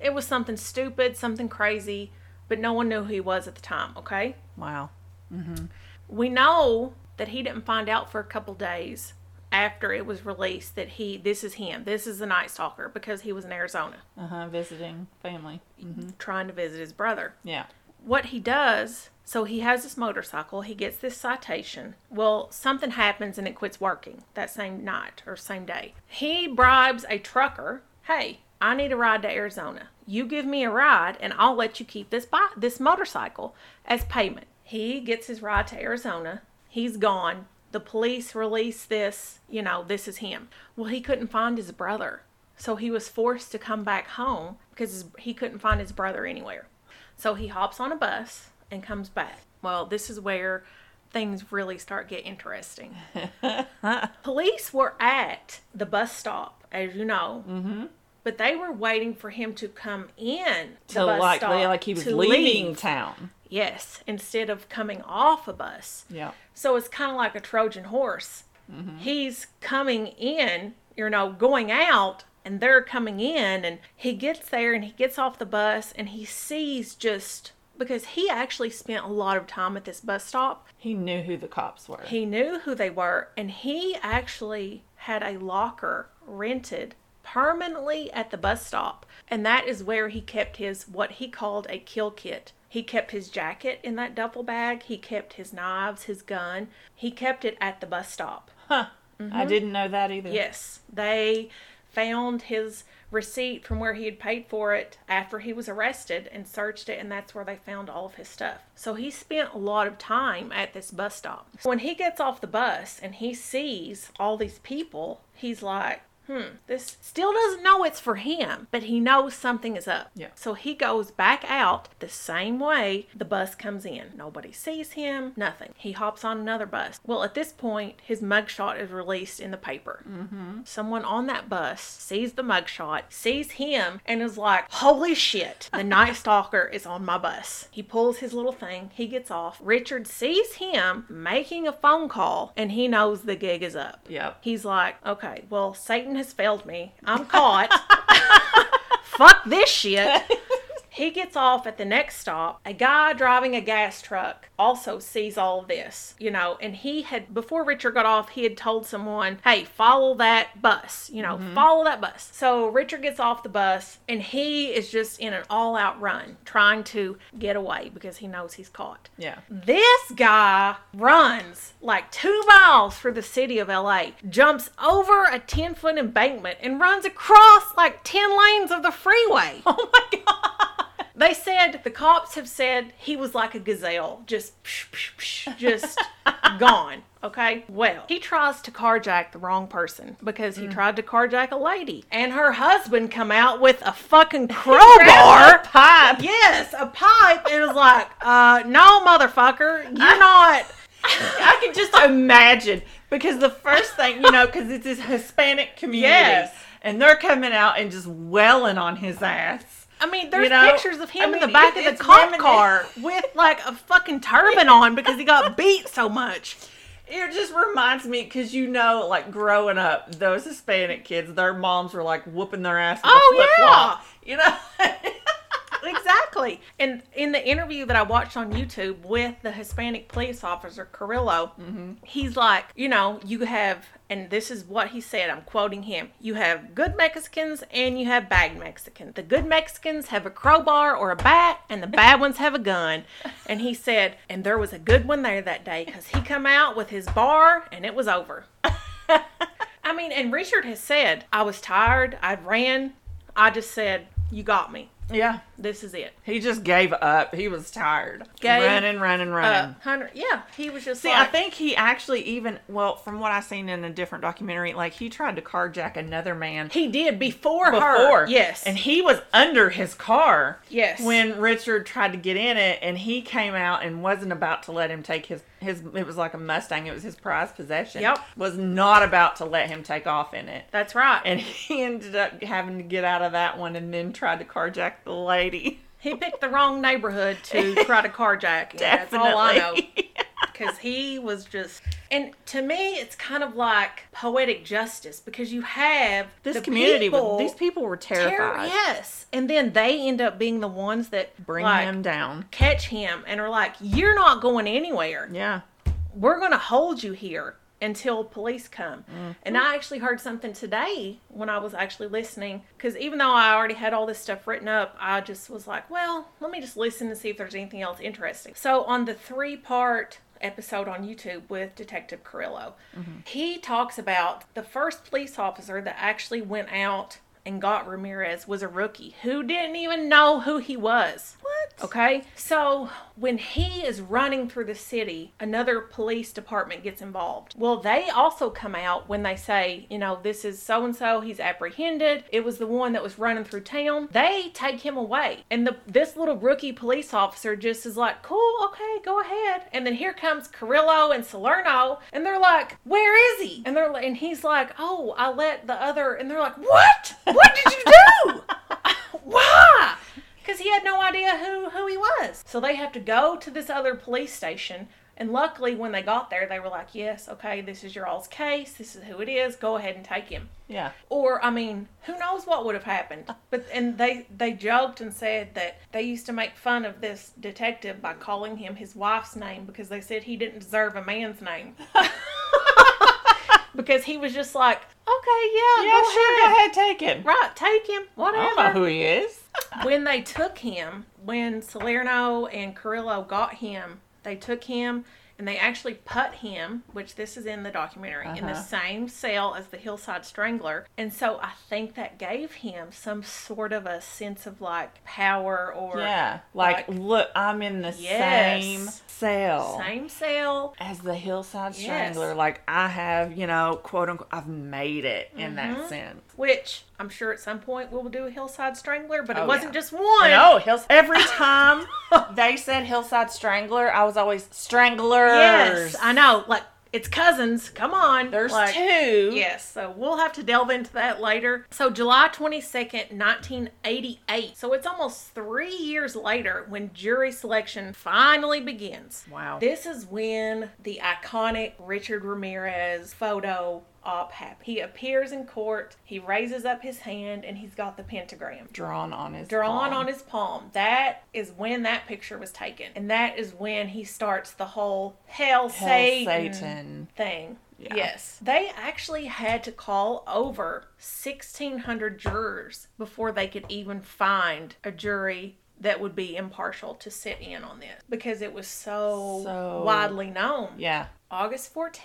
S1: It was something stupid, something crazy, but no one knew who he was at the time, okay?
S2: Wow.
S1: We know that he didn't find out for a couple days after it was released that this is him. This is the Night Stalker, because he was in Arizona.
S2: Visiting family.
S1: Trying to visit his brother.
S2: Yeah.
S1: What he does, so he has this motorcycle, he gets this citation. Well, something happens and it quits working that same night or same day. He bribes a trucker, hey, I need a ride to Arizona. You give me a ride and I'll let you keep this motorcycle as payment. He gets his ride to Arizona. He's gone. The police release this, this is him. Well, he couldn't find his brother. So he was forced to come back home because he couldn't find his brother anywhere. So he hops on a bus and comes back. Well, this is where things really start getting interesting. Police were at the bus stop, as you know. But they were waiting for him to come in the bus stop.
S2: Like he was leaving town.
S1: Yes, instead of coming off a bus.
S2: Yeah.
S1: So it's kind of like a Trojan horse. He's coming in, going out, and they're coming in, and he gets there and he gets off the bus and he sees because he actually spent a lot of time at this bus stop.
S2: He knew who the cops were.
S1: He knew who they were, and he actually had a locker rented permanently at the bus stop. And that is where he kept what he called a kill kit. He kept his jacket in that duffel bag. He kept his knives, his gun. He kept it at the bus stop.
S2: Huh. I didn't know that either.
S1: Yes. They found his receipt from where he had paid for it after he was arrested and searched it, and that's where they found all of his stuff. So he spent a lot of time at this bus stop. When he gets off the bus and he sees all these people, he's like, this still doesn't know it's for him, but he knows something is up.
S2: Yeah.
S1: So he goes back out the same way the bus comes in. Nobody sees him, nothing. He hops on another bus. Well, at this point, his mugshot is released in the paper. Someone on that bus sees the mugshot, sees him, and is like, holy shit, the Night Stalker is on my bus. He pulls his little thing, he gets off. Richard sees him making a phone call, and he knows the gig is up.
S2: Yep.
S1: He's like, okay, well, Satan has failed me. I'm caught. Fuck this shit. He gets off at the next stop. A guy driving a gas truck also sees all of this, and before Richard got off, he had told someone, hey, follow that bus, follow that bus. So Richard gets off the bus and he is just in an all-out run trying to get away because he knows he's caught.
S2: Yeah.
S1: This guy runs like 2 miles through the city of LA, jumps over a 10-foot embankment and runs across like 10 lanes of the freeway.
S2: Oh my God.
S1: The cops have said he was like a gazelle, just gone. Okay? Well, he tries to carjack the wrong person because he tried to carjack a lady. And her husband come out with a fucking crowbar.
S2: A pipe.
S1: Yes, a pipe. It was like, no, motherfucker, you're not.
S2: I can just imagine, because the first thing, because it's this Hispanic community.
S1: Yes.
S2: And they're coming out and just welling on his ass.
S1: I mean, there's pictures of him in the back of the cop
S2: reminiscent.
S1: car with like a fucking turban on because he got beat so much.
S2: It just reminds me, because like growing up, those Hispanic kids, their moms were like whooping their ass with a flip-flop.
S1: Exactly. And in the interview that I watched on YouTube with the Hispanic police officer, Carrillo, he's like, you have, and this is what he said, I'm quoting him, you have good Mexicans and you have bad Mexicans. The good Mexicans have a crowbar or a bat, and the bad ones have a gun. And he said, and there was a good one there that day because he come out with his bar and it was over. I mean, and Richard has said, I was tired, I ran, I just said, you got me.
S2: Yeah.
S1: This is it.
S2: He just gave up. He was tired. Running.
S1: He was just
S2: I think he actually from what I've seen in a different documentary, like he tried to carjack another man.
S1: He did before her. Yes.
S2: And he was under his car.
S1: Yes.
S2: When Richard tried to get in it, and he came out and wasn't about to let him take his it was like a Mustang. It was his prized possession.
S1: Yep.
S2: Was not about to let him take off in it.
S1: That's right.
S2: And he ended up having to get out of that one and then tried to carjack the lady.
S1: He picked the wrong neighborhood to try to carjack. That's all I know. because he was just. And to me, it's kind of like poetic justice because you have
S2: This
S1: the
S2: community,
S1: people,
S2: these people were terrified.
S1: yes, and then they end up being the ones that
S2: Bring
S1: like,
S2: him down.
S1: catch him, and are like, "You're not going anywhere.
S2: Yeah.
S1: We're going to hold you here until police come." And I actually heard something today when I was actually listening, because even though I already had all this stuff written up, I just was like, well, let me just listen and see if there's anything else interesting. So on the 3-part episode on YouTube with Detective Carrillo, he talks about the first police officer that actually went out and got Ramirez was a rookie who didn't even know who he was.
S2: What?
S1: Okay? So when he is running through the city, another police department gets involved. Well, they also come out when they say, you know, this is so-and-so, he's apprehended. It was the one that was running through town. They take him away. And this little rookie police officer just is like, cool, okay, go ahead. And then here comes Carrillo and Salerno, and they're like, where is he? And he's like, oh, I let the other, and they're like, what? What did you do? Why? Because he had no idea who he was. So they have to go to this other police station. And luckily, when they got there, they were like, yes, okay, this is your all's case. This is who it is. Go ahead and take him.
S2: Yeah.
S1: Or, I mean, who knows what would have happened. And they joked and said that they used to make fun of this detective by calling him his wife's name because they said he didn't deserve a man's name. Because he was just like, okay,
S2: Yeah, sure, go ahead, take him.
S1: Right, take him, whatever.
S2: I don't know who he is.
S1: When they took him, when Salerno and Carrillo got him, they took him and they actually put him, which this is in the documentary, in the same cell as the Hillside Strangler. And so I think that gave him some sort of a sense of like power or...
S2: Yeah, like look, I'm in the same cell.
S1: Same cell.
S2: As the Hillside Strangler. Like I have, you know, quote unquote, I've made it in that sense.
S1: Which I'm sure at some point we'll do a Hillside Strangler, but it wasn't just one.
S2: No, every time they said Hillside Strangler, I was always Stranglers.
S1: Yes, I know. Like, it's cousins. Come on.
S2: There's
S1: like,
S2: 2.
S1: Yes, so we'll have to delve into that later. So July 22nd, 1988. So it's almost 3 years later when jury selection finally begins.
S2: Wow.
S1: This is when the iconic Richard Ramirez photo op happens. He appears in court, he raises up his hand, and he's got the pentagram
S2: Drawn on his
S1: palm. That is when that picture was taken. And that is when he starts the whole Hail Satan thing. Yeah. Yes. They actually had to call over 1,600 jurors before they could even find a jury that would be impartial to sit in on this because it was so widely known.
S2: Yeah.
S1: August 14th,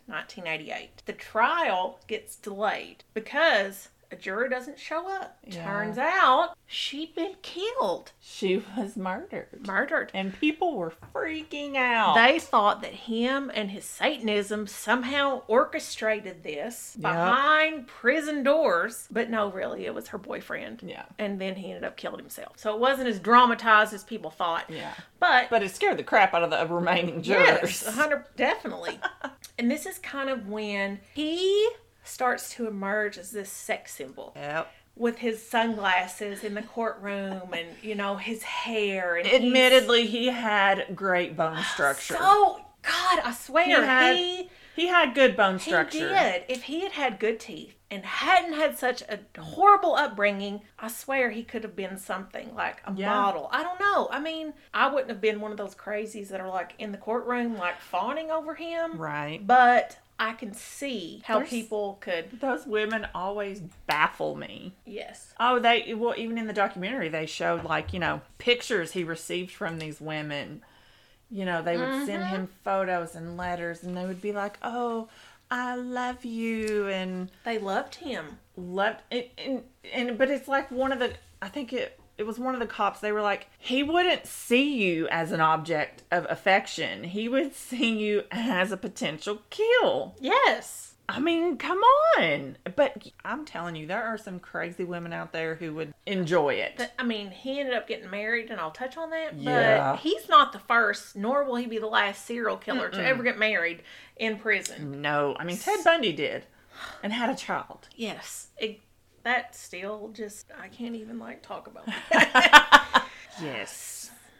S1: 1988. The trial gets delayed because a juror doesn't show up. Yeah. Turns out she'd been killed.
S2: She was murdered.
S1: Murdered.
S2: And people were freaking out.
S1: They thought that him and his Satanism somehow orchestrated this behind prison doors. But no, really, it was her boyfriend.
S2: Yeah.
S1: And then he ended up killing himself. So it wasn't as dramatized as people thought.
S2: Yeah.
S1: But
S2: it scared the crap out of the remaining jurors.
S1: Yes, definitely. And this is kind of when he starts to emerge as this sex symbol.
S2: Yep.
S1: With his sunglasses in the courtroom and, you know, his hair. And
S2: admittedly, he had great bone structure.
S1: So, God, I swear,
S2: he had good bone structure.
S1: He did. If he had had good teeth and hadn't had such a horrible upbringing, I swear he could have been something like a model. I don't know. I mean, I wouldn't have been one of those crazies that are like in the courtroom, like fawning over him.
S2: Right.
S1: But I can see how people could...
S2: Those women always baffle me.
S1: Yes.
S2: Oh, even in the documentary, they showed, like, you know, pictures he received from these women. You know, they would send him photos and letters, and they would be like, oh, I love you, and...
S1: They loved him.
S2: Loved it, but it's like I think it was one of the cops. They were like, he wouldn't see you as an object of affection. He would see you as a potential kill.
S1: Yes.
S2: I mean, come on. But I'm telling you, there are some crazy women out there who would enjoy it.
S1: I mean, he ended up getting married, and I'll touch on that.
S2: Yeah.
S1: But he's not the first, nor will he be the last serial killer to ever get married in prison.
S2: No. I mean, Ted Bundy did. And had a child.
S1: Yes. That still just, I can't even, like, talk about that.
S2: Yes.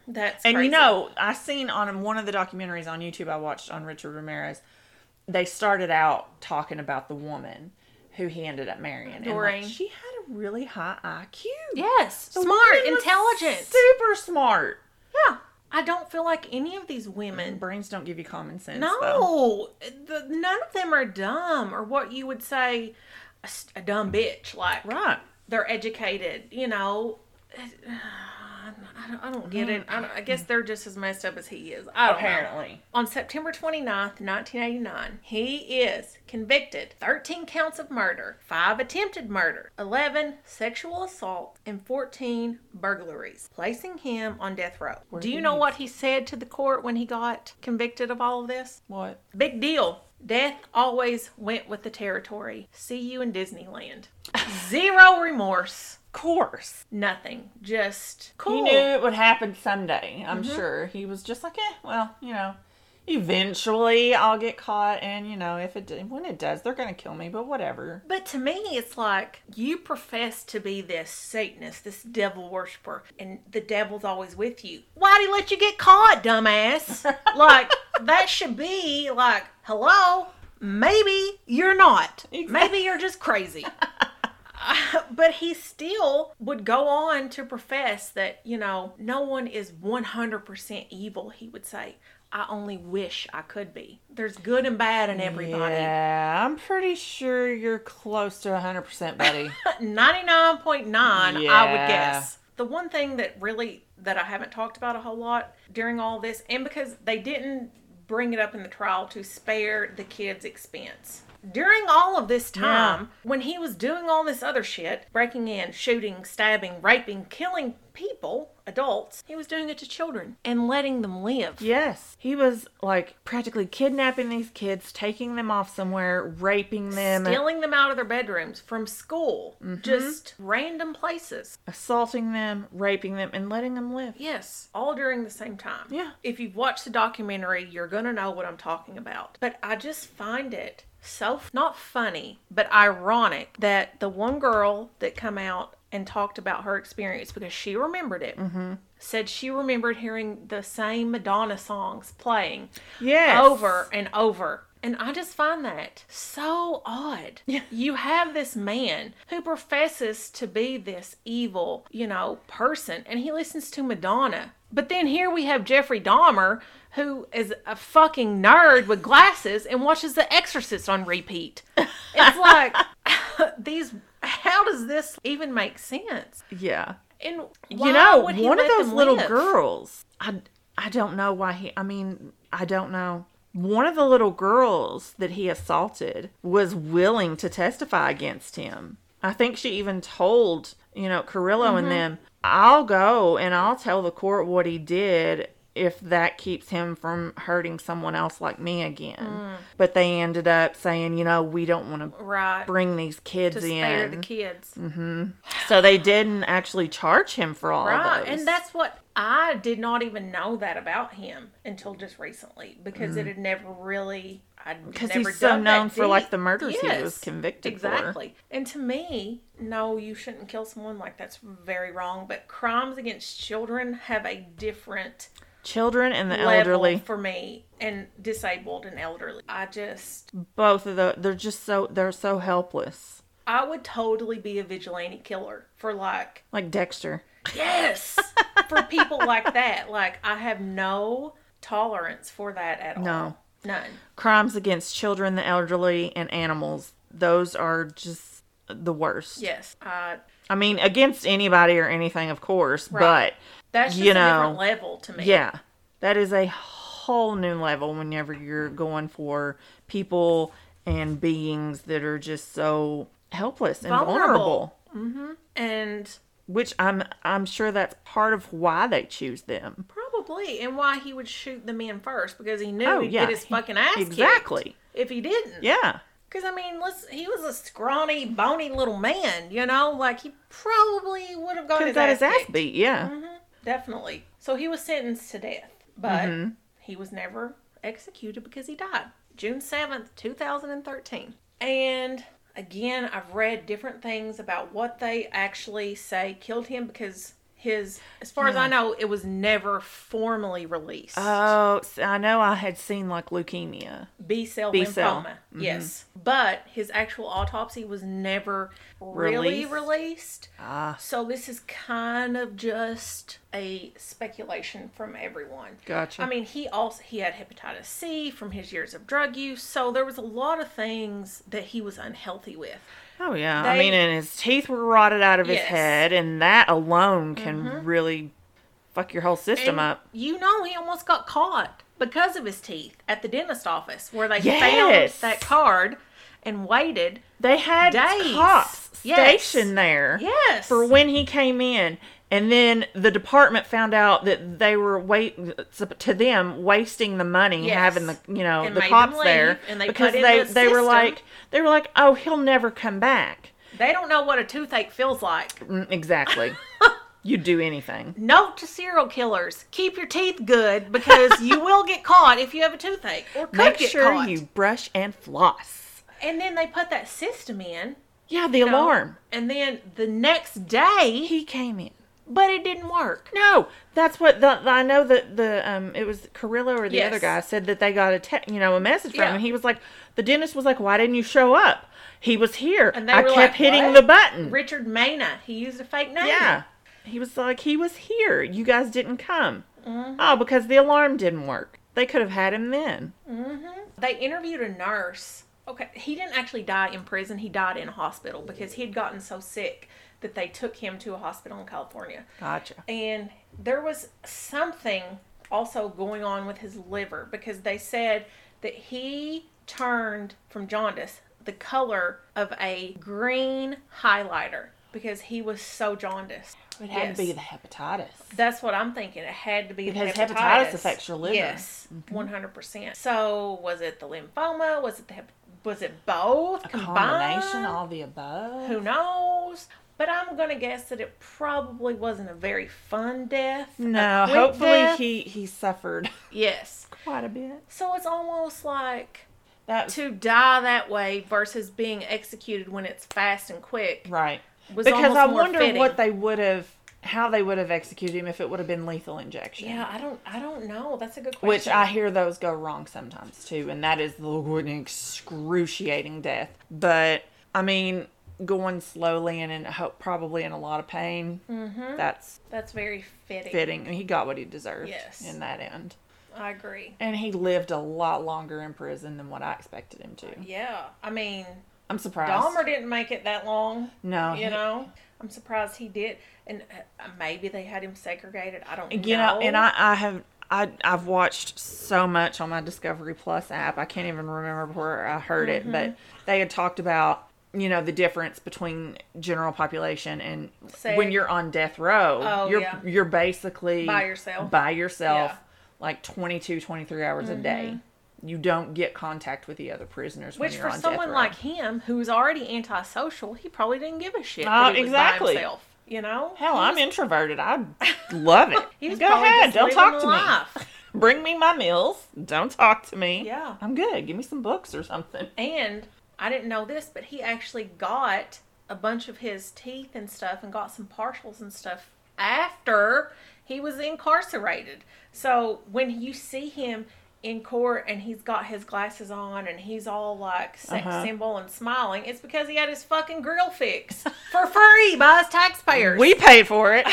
S1: That's
S2: And
S1: crazy.
S2: I seen on one of the documentaries on YouTube I watched on Richard Ramirez, they started out talking about the woman who he ended up marrying.
S1: Doreen.
S2: And she had a really high IQ.
S1: Yes.
S2: The
S1: Smart,
S2: woman was
S1: intelligent.
S2: super smart.
S1: Yeah. I don't feel like any of these women.
S2: Brains don't give you common sense.
S1: No. None of them are dumb or what you would say a dumb bitch. Like,
S2: Right.
S1: they're educated, you know. I don't get it. I guess they're just as messed up as he is. I don't know.
S2: Apparently.
S1: On September 29th, 1989, he is convicted 13 counts of murder, 5 attempted murder, 11 sexual assault, and 14 burglaries, placing him on death row. Do you know what he said to the court when he got convicted of all of this?
S2: What?
S1: Big deal. Death always went with the territory. See you in Disneyland. Zero remorse.
S2: Course.
S1: Nothing. Just cool.
S2: He knew it would happen someday, I'm sure. He was just like, well, eventually I'll get caught, and, when it does, they're going to kill me, but whatever.
S1: But to me, it's like, you profess to be this Satanist, this devil worshiper, and the devil's always with you. Why'd he let you get caught, dumbass? Like, that should be like, hello? Maybe you're not.
S2: Exactly.
S1: Maybe you're just crazy. But he still would go on to profess that, no one is 100% evil, he would say. I only wish I could be. There's good and bad in everybody.
S2: Yeah, I'm pretty sure you're close to 100%, buddy.
S1: 99.9, I would
S2: Yeah.
S1: guess. The one thing that I haven't talked about a whole lot during all this, and because they didn't bring it up in the trial to spare the kids' expense. During all of this time, when he was doing all this other shit, breaking in, shooting, stabbing, raping, killing people, adults, he was doing it to children and letting them live.
S2: Yes. He was, practically kidnapping these kids, taking them off somewhere, raping them.
S1: Stealing them out of their bedrooms, from school, just random places.
S2: Assaulting them, raping them, and letting them live.
S1: Yes, all during the same time.
S2: Yeah.
S1: If you've watched the documentary, you're going to know what I'm talking about. But I just find it so, not funny, but ironic that the one girl that come out and talked about her experience, because she remembered it, said she remembered hearing the same Madonna songs playing over and over. And I just find that so odd.
S2: Yeah.
S1: You have this man who professes to be this evil, person, and he listens to Madonna. But then here we have Jeffrey Dahmer, who is a fucking nerd with glasses and watches The Exorcist on repeat. It's like, how does this even make sense?
S2: Yeah.
S1: And why would he
S2: one of
S1: let
S2: those
S1: them
S2: little
S1: live?
S2: girls, I don't know why I don't know. One of the little girls that he assaulted was willing to testify against him. I think she even told, Carrillo and them, I'll go and I'll tell the court what he did if that keeps him from hurting someone else like me again. But they ended up saying, we don't want to bring these kids
S1: to
S2: in.
S1: spare the kids.
S2: So they didn't actually charge him for all of those.
S1: And that's what I did not even know that about him until just recently, because it had never really,
S2: because he's so known for the murders he was convicted for.
S1: Exactly. And to me, no, you shouldn't kill someone. That's very wrong. But crimes against children have a different
S2: children and the
S1: level
S2: elderly
S1: for me, and disabled and elderly.
S2: Both of they're so helpless.
S1: I would totally be a vigilante killer for
S2: like Dexter.
S1: Yes, for people like that. I have no tolerance for that at all.
S2: No.
S1: None.
S2: Crimes against children, the elderly, and animals. Those are just the worst.
S1: Yes.
S2: Against anybody or anything, of course, but
S1: that's just a different level to me.
S2: Yeah. That is a whole new level whenever you're going for people and beings that are just so helpless and vulnerable.
S1: And
S2: which I'm sure that's part of why they choose them.
S1: Probably, and why he would shoot the men first, because he knew he'd get his fucking ass kicked if he didn't.
S2: Yeah.
S1: Because, he was a scrawny, bony little man, he probably would have got his ass
S2: beat, yeah.
S1: Definitely. So he was sentenced to death, but he was never executed because he died. June 7th, 2013. And again, I've read different things about what they actually say killed him, because As far as I know, it was never formally released.
S2: Oh, I know I had seen like leukemia.
S1: B-cell
S2: B-cell.
S1: lymphoma, yes. But his actual autopsy was never really released. So this is kind of just a speculation from everyone.
S2: Gotcha.
S1: I mean, he had hepatitis C from his years of drug use, so there was a lot of things that he was unhealthy with.
S2: Oh, yeah. I mean, and his teeth were rotted out of his
S1: Yes.
S2: head, and that alone can really fuck your whole system up.
S1: You know, he almost got caught because of his teeth at the dentist office where they
S2: Yes.
S1: found that card and waited.
S2: They had
S1: days.
S2: cops
S1: Yes.
S2: stationed there
S1: Yes.
S2: for when he came in. And then the department found out that they were wasting the money
S1: Yes.
S2: having the
S1: And
S2: the
S1: made
S2: cops
S1: them leave,
S2: there
S1: and they
S2: because
S1: put in
S2: they
S1: the
S2: they were
S1: system.
S2: like, oh, he'll never come back.
S1: They don't know what a toothache feels like.
S2: Exactly. You'd do anything.
S1: Note to serial killers: keep your teeth good because you will get caught if you have a toothache or could
S2: Make
S1: get
S2: sure
S1: caught.
S2: you brush and floss.
S1: And then they put that system in.
S2: Yeah, the
S1: you know,
S2: alarm.
S1: And then the next day,
S2: He came in.
S1: but it didn't work.
S2: No, that's what I know that it was Carrillo or the
S1: Yes.
S2: other guy said that they got a message from
S1: Yeah.
S2: him. He was like, the dentist was like, why didn't you show up? He was here.
S1: And they
S2: I
S1: were
S2: kept
S1: like,
S2: hitting
S1: "What?"
S2: the button.
S1: Richard Mena, he used a fake name.
S2: Yeah. He was like, he was here. You guys didn't come. Oh, because the alarm didn't work. They could have had him then.
S1: They interviewed a nurse. Okay, he didn't actually die in prison. He died in a hospital because he had gotten so sick that they took him to a hospital in California.
S2: Gotcha.
S1: And there was something also going on with his liver because they said that he turned from jaundice the color of a green highlighter because he was so jaundiced.
S2: It had to be the hepatitis.
S1: That's what I'm thinking. It had to be
S2: Because
S1: the
S2: hepatitis affects your liver.
S1: Yes, 100%. So was it the lymphoma? Was it was it both
S2: A
S1: combined?
S2: combination, all the above.
S1: Who knows? But I'm gonna guess that it probably wasn't a very fun death.
S2: No,
S1: a quick
S2: hopefully
S1: death.
S2: he suffered
S1: Yes.
S2: quite a bit.
S1: So it's almost like
S2: That's
S1: to die that way versus being executed when it's fast and quick.
S2: right.
S1: Was
S2: Because
S1: almost
S2: I
S1: more
S2: wonder
S1: fitting.
S2: how they would have executed him if it would have been lethal injection.
S1: Yeah, I don't know. That's a good question.
S2: Which I hear those go wrong sometimes too, and that is an excruciating death. But I mean, going slowly and probably in a lot of pain. That's
S1: very fitting.
S2: fitting, and he got what he deserved.
S1: Yes.
S2: In that end,
S1: I agree.
S2: and he lived a lot longer in prison than what I expected him to.
S1: Yeah, I mean,
S2: I'm surprised.
S1: Dahmer didn't make it that long.
S2: No,
S1: You know, I'm surprised he did. And maybe they had him segregated. I don't know.
S2: You know, and I've watched so much on my Discovery Plus app. I can't even remember where I heard it, but they had talked about, the difference between general population and when you're on death row.
S1: Oh,
S2: you're basically
S1: By yourself.
S2: By yourself,
S1: Yeah.
S2: like 22, 23 hours a day. You don't get contact with the other prisoners when
S1: Which
S2: you're
S1: for
S2: on death
S1: someone
S2: row.
S1: like him, who's already antisocial, he probably didn't give a shit
S2: Oh,
S1: that he was
S2: exactly.
S1: by himself. You know?
S2: Hell,
S1: He
S2: I'm
S1: was-
S2: introverted. I love it.
S1: He was
S2: Go
S1: probably
S2: ahead.
S1: just
S2: Don't
S1: living
S2: talk to
S1: life.
S2: me. Bring me my meals. Don't talk to me.
S1: Yeah.
S2: I'm good. Give me some books or something.
S1: And I didn't know this, but he actually got a bunch of his teeth and stuff and got some partials and stuff after he was incarcerated. So when you see him in court and he's got his glasses on and he's all like sex symbol and smiling, it's because he had his fucking grill fixed for free by his taxpayers.
S2: We paid for it.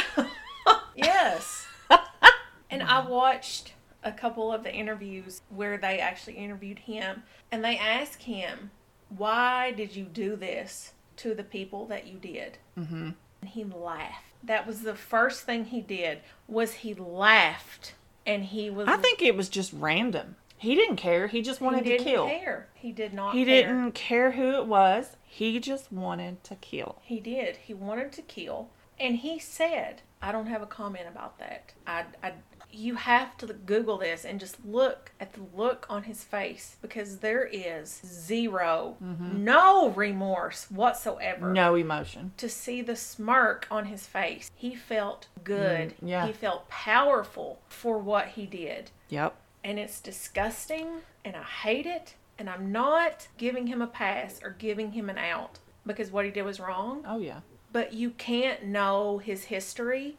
S1: Yes. And I watched a couple of the interviews where they actually interviewed him and they asked him, why did you do this to the people that you did? Mm-hmm. And he laughed. That was the first thing he did, was he laughed. And he was...
S2: I think it was just random. He didn't care. He just wanted to kill.
S1: He didn't care. He did not
S2: He
S1: care.
S2: didn't care who it was. He just wanted to kill.
S1: He did. He wanted to kill. And he said, I don't have a comment about that. You have to Google this and just look at the look on his face because there is zero, no remorse whatsoever.
S2: No emotion.
S1: To see the smirk on his face. He felt good.
S2: yeah.
S1: He felt powerful for what he did.
S2: Yep.
S1: And it's disgusting and I hate it. And I'm not giving him a pass or giving him an out because what he did was wrong.
S2: Oh, yeah.
S1: But you can't know his history,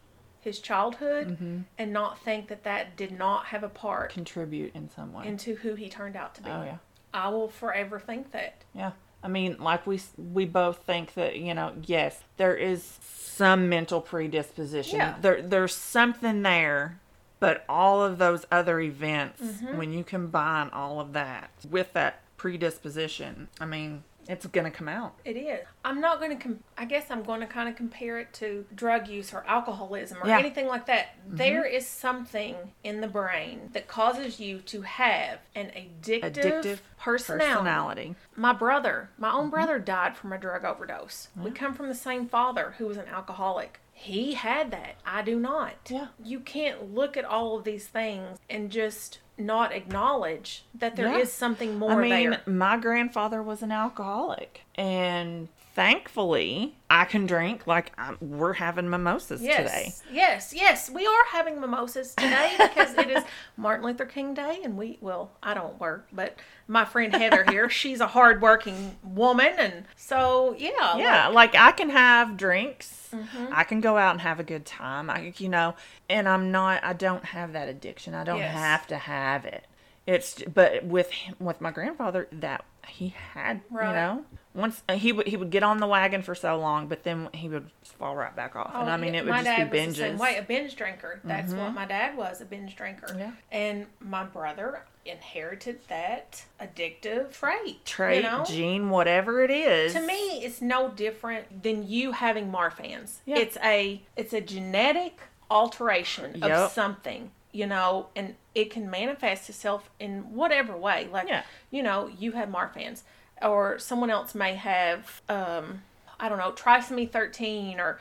S1: his childhood and not think that that did not have a part
S2: Contribute in some way.
S1: into who he turned out to be.
S2: Oh, yeah.
S1: I will forever think that.
S2: Yeah. I mean, like we both think that, yes, there is some mental predisposition.
S1: Yeah.
S2: There's something there, but all of those other events, when you combine all of that with that predisposition, I mean, it's going to come out.
S1: It is. I'm not going to, I guess I'm going to kind of compare it to drug use or alcoholism or anything like that. There is something in the brain that causes you to have an addictive personality. My own brother died from a drug overdose. We come from the same father who was an alcoholic. He had that. I do not.
S2: Yeah.
S1: You can't look at all of these things and just not acknowledge that there is something more there.
S2: My grandfather was an alcoholic, and thankfully I can drink. Like, we're having mimosas today.
S1: Yes, we are having mimosas today because it is Martin Luther King Day, and I don't work, but my friend Heather here, she's a hardworking woman, and so
S2: like I can have drinks. I can go out and have a good time. And I don't have that addiction. I don't have to have it. But with my grandfather, that he had, once he would get on the wagon for so long, but then he would fall right back off. And it would just be binges. My dad was the same way,
S1: a binge drinker. That's what my dad was, a binge drinker. Yeah. And my brother inherited that addictive trait,
S2: gene, whatever it is.
S1: To me, it's no different than you having Marfan's. Yeah. It's a genetic alteration of something, and it can manifest itself in whatever way. Like, you have Marfan's, or someone else may have, I don't know, trisomy 13, or,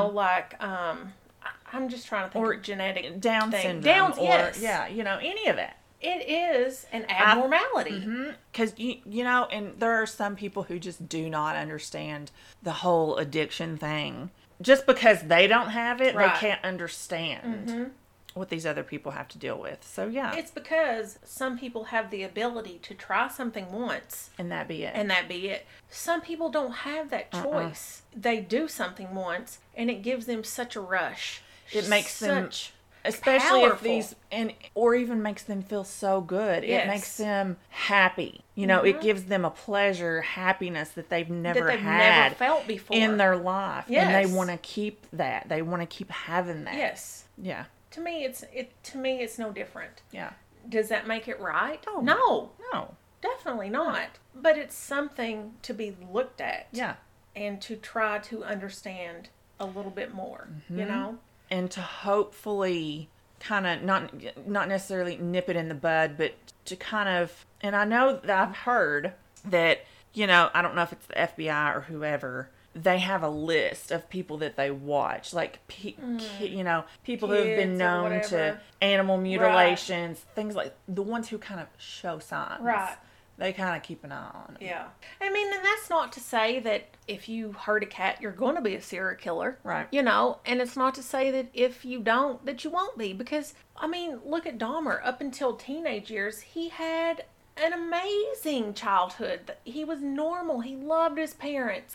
S1: I'm just trying to think of genetic
S2: Down syndrome. Any of that.
S1: It is an abnormality.
S2: Because, and there are some people who just do not understand the whole addiction thing. Just because they don't have it, they can't understand what these other people have to deal with. So, yeah.
S1: It's because some people have the ability to try something once.
S2: And that be it.
S1: Some people don't have that choice. They do something once, and it gives them such a rush.
S2: It makes them... Especially
S1: powerful.
S2: Or even makes them feel so good. Yes. It makes them happy. It gives them a pleasure, happiness that they've never
S1: felt before
S2: in their life. Yes. And they want to keep that. They want to keep having that.
S1: Yes.
S2: Yeah.
S1: To me, it's no different.
S2: Yeah.
S1: Does that make it right?
S2: Oh,
S1: no. Definitely not. But it's something to be looked at.
S2: Yeah.
S1: And to try to understand a little bit more,
S2: And to hopefully kind of not necessarily nip it in the bud, but to kind of, and I know that I've heard that, I don't know if it's the FBI or whoever, they have a list of people that they watch, like, people who have been known to animal mutilations, things like the ones who kind of show signs.
S1: Right.
S2: They kind of keep an eye on it.
S1: Yeah. I mean, and that's not to say that if you hurt a cat, you're going to be a serial killer.
S2: Right.
S1: And it's not to say that if you don't, that you won't be. Because, I mean, look at Dahmer. Up until teenage years, he had an amazing childhood. He was normal. He loved his parents,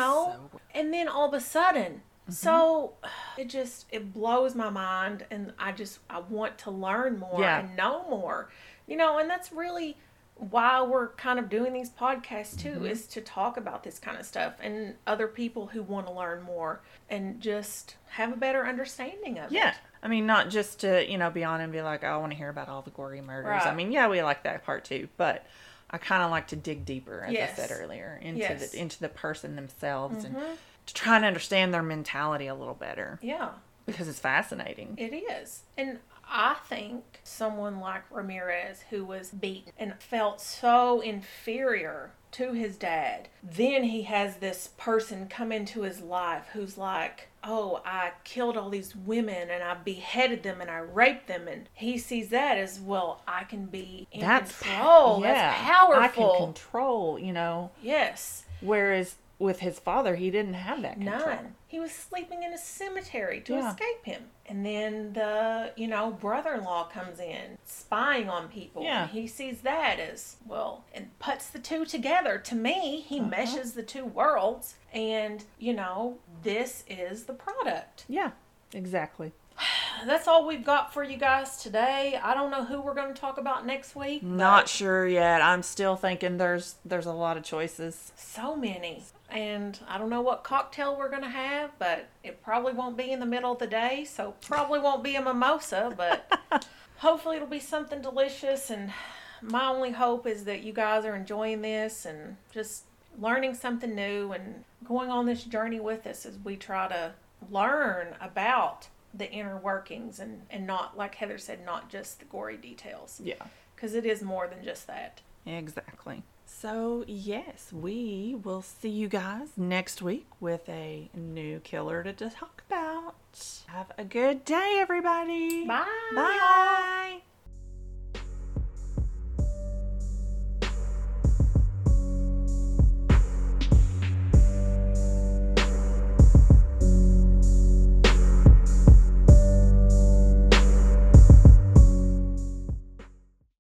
S1: And then all of a sudden... So it blows my mind, and I want to learn more and know more, and that's really why we're kind of doing these podcasts too, is to talk about this kind of stuff and other people who want to learn more and just have a better understanding of it.
S2: Yeah. I mean, not just to, be on and be like, oh, I want to hear about all the gory murders.
S1: Right.
S2: I mean, yeah, we like that part too, but I kind of like to dig deeper, as I said earlier, into the person themselves and to try and understand their mentality a little better.
S1: Yeah.
S2: Because it's fascinating.
S1: It is. And I think someone like Ramirez, who was beaten and felt so inferior to his dad, then he has this person come into his life who's like, oh, I killed all these women and I beheaded them and I raped them, and he sees that as, well, I can be in control. That's powerful.
S2: I can control,
S1: Yes.
S2: Whereas with his father, he didn't have that control.
S1: None. He was sleeping in a cemetery to escape him. And then the, brother-in-law comes in, spying on people.
S2: Yeah.
S1: And he sees that as, well, and puts the two together. To me, he meshes the two worlds. And, this is the product.
S2: Yeah, exactly.
S1: that's all we've got for you guys today. I don't know who we're going to talk about next week.
S2: Not sure yet. I'm still thinking there's a lot of choices.
S1: So many. And I don't know what cocktail we're going to have, but it probably won't be in the middle of the day, so probably won't be a mimosa, but hopefully it'll be something delicious. And my only hope is that you guys are enjoying this and just learning something new and going on this journey with us as we try to learn about the inner workings and not, like Heather said, not just the gory details.
S2: Yeah.
S1: Because it is more than just that.
S2: Exactly. So, yes, we will see you guys next week with a new killer to talk about. Have a good day, everybody.
S1: Bye.
S2: Bye.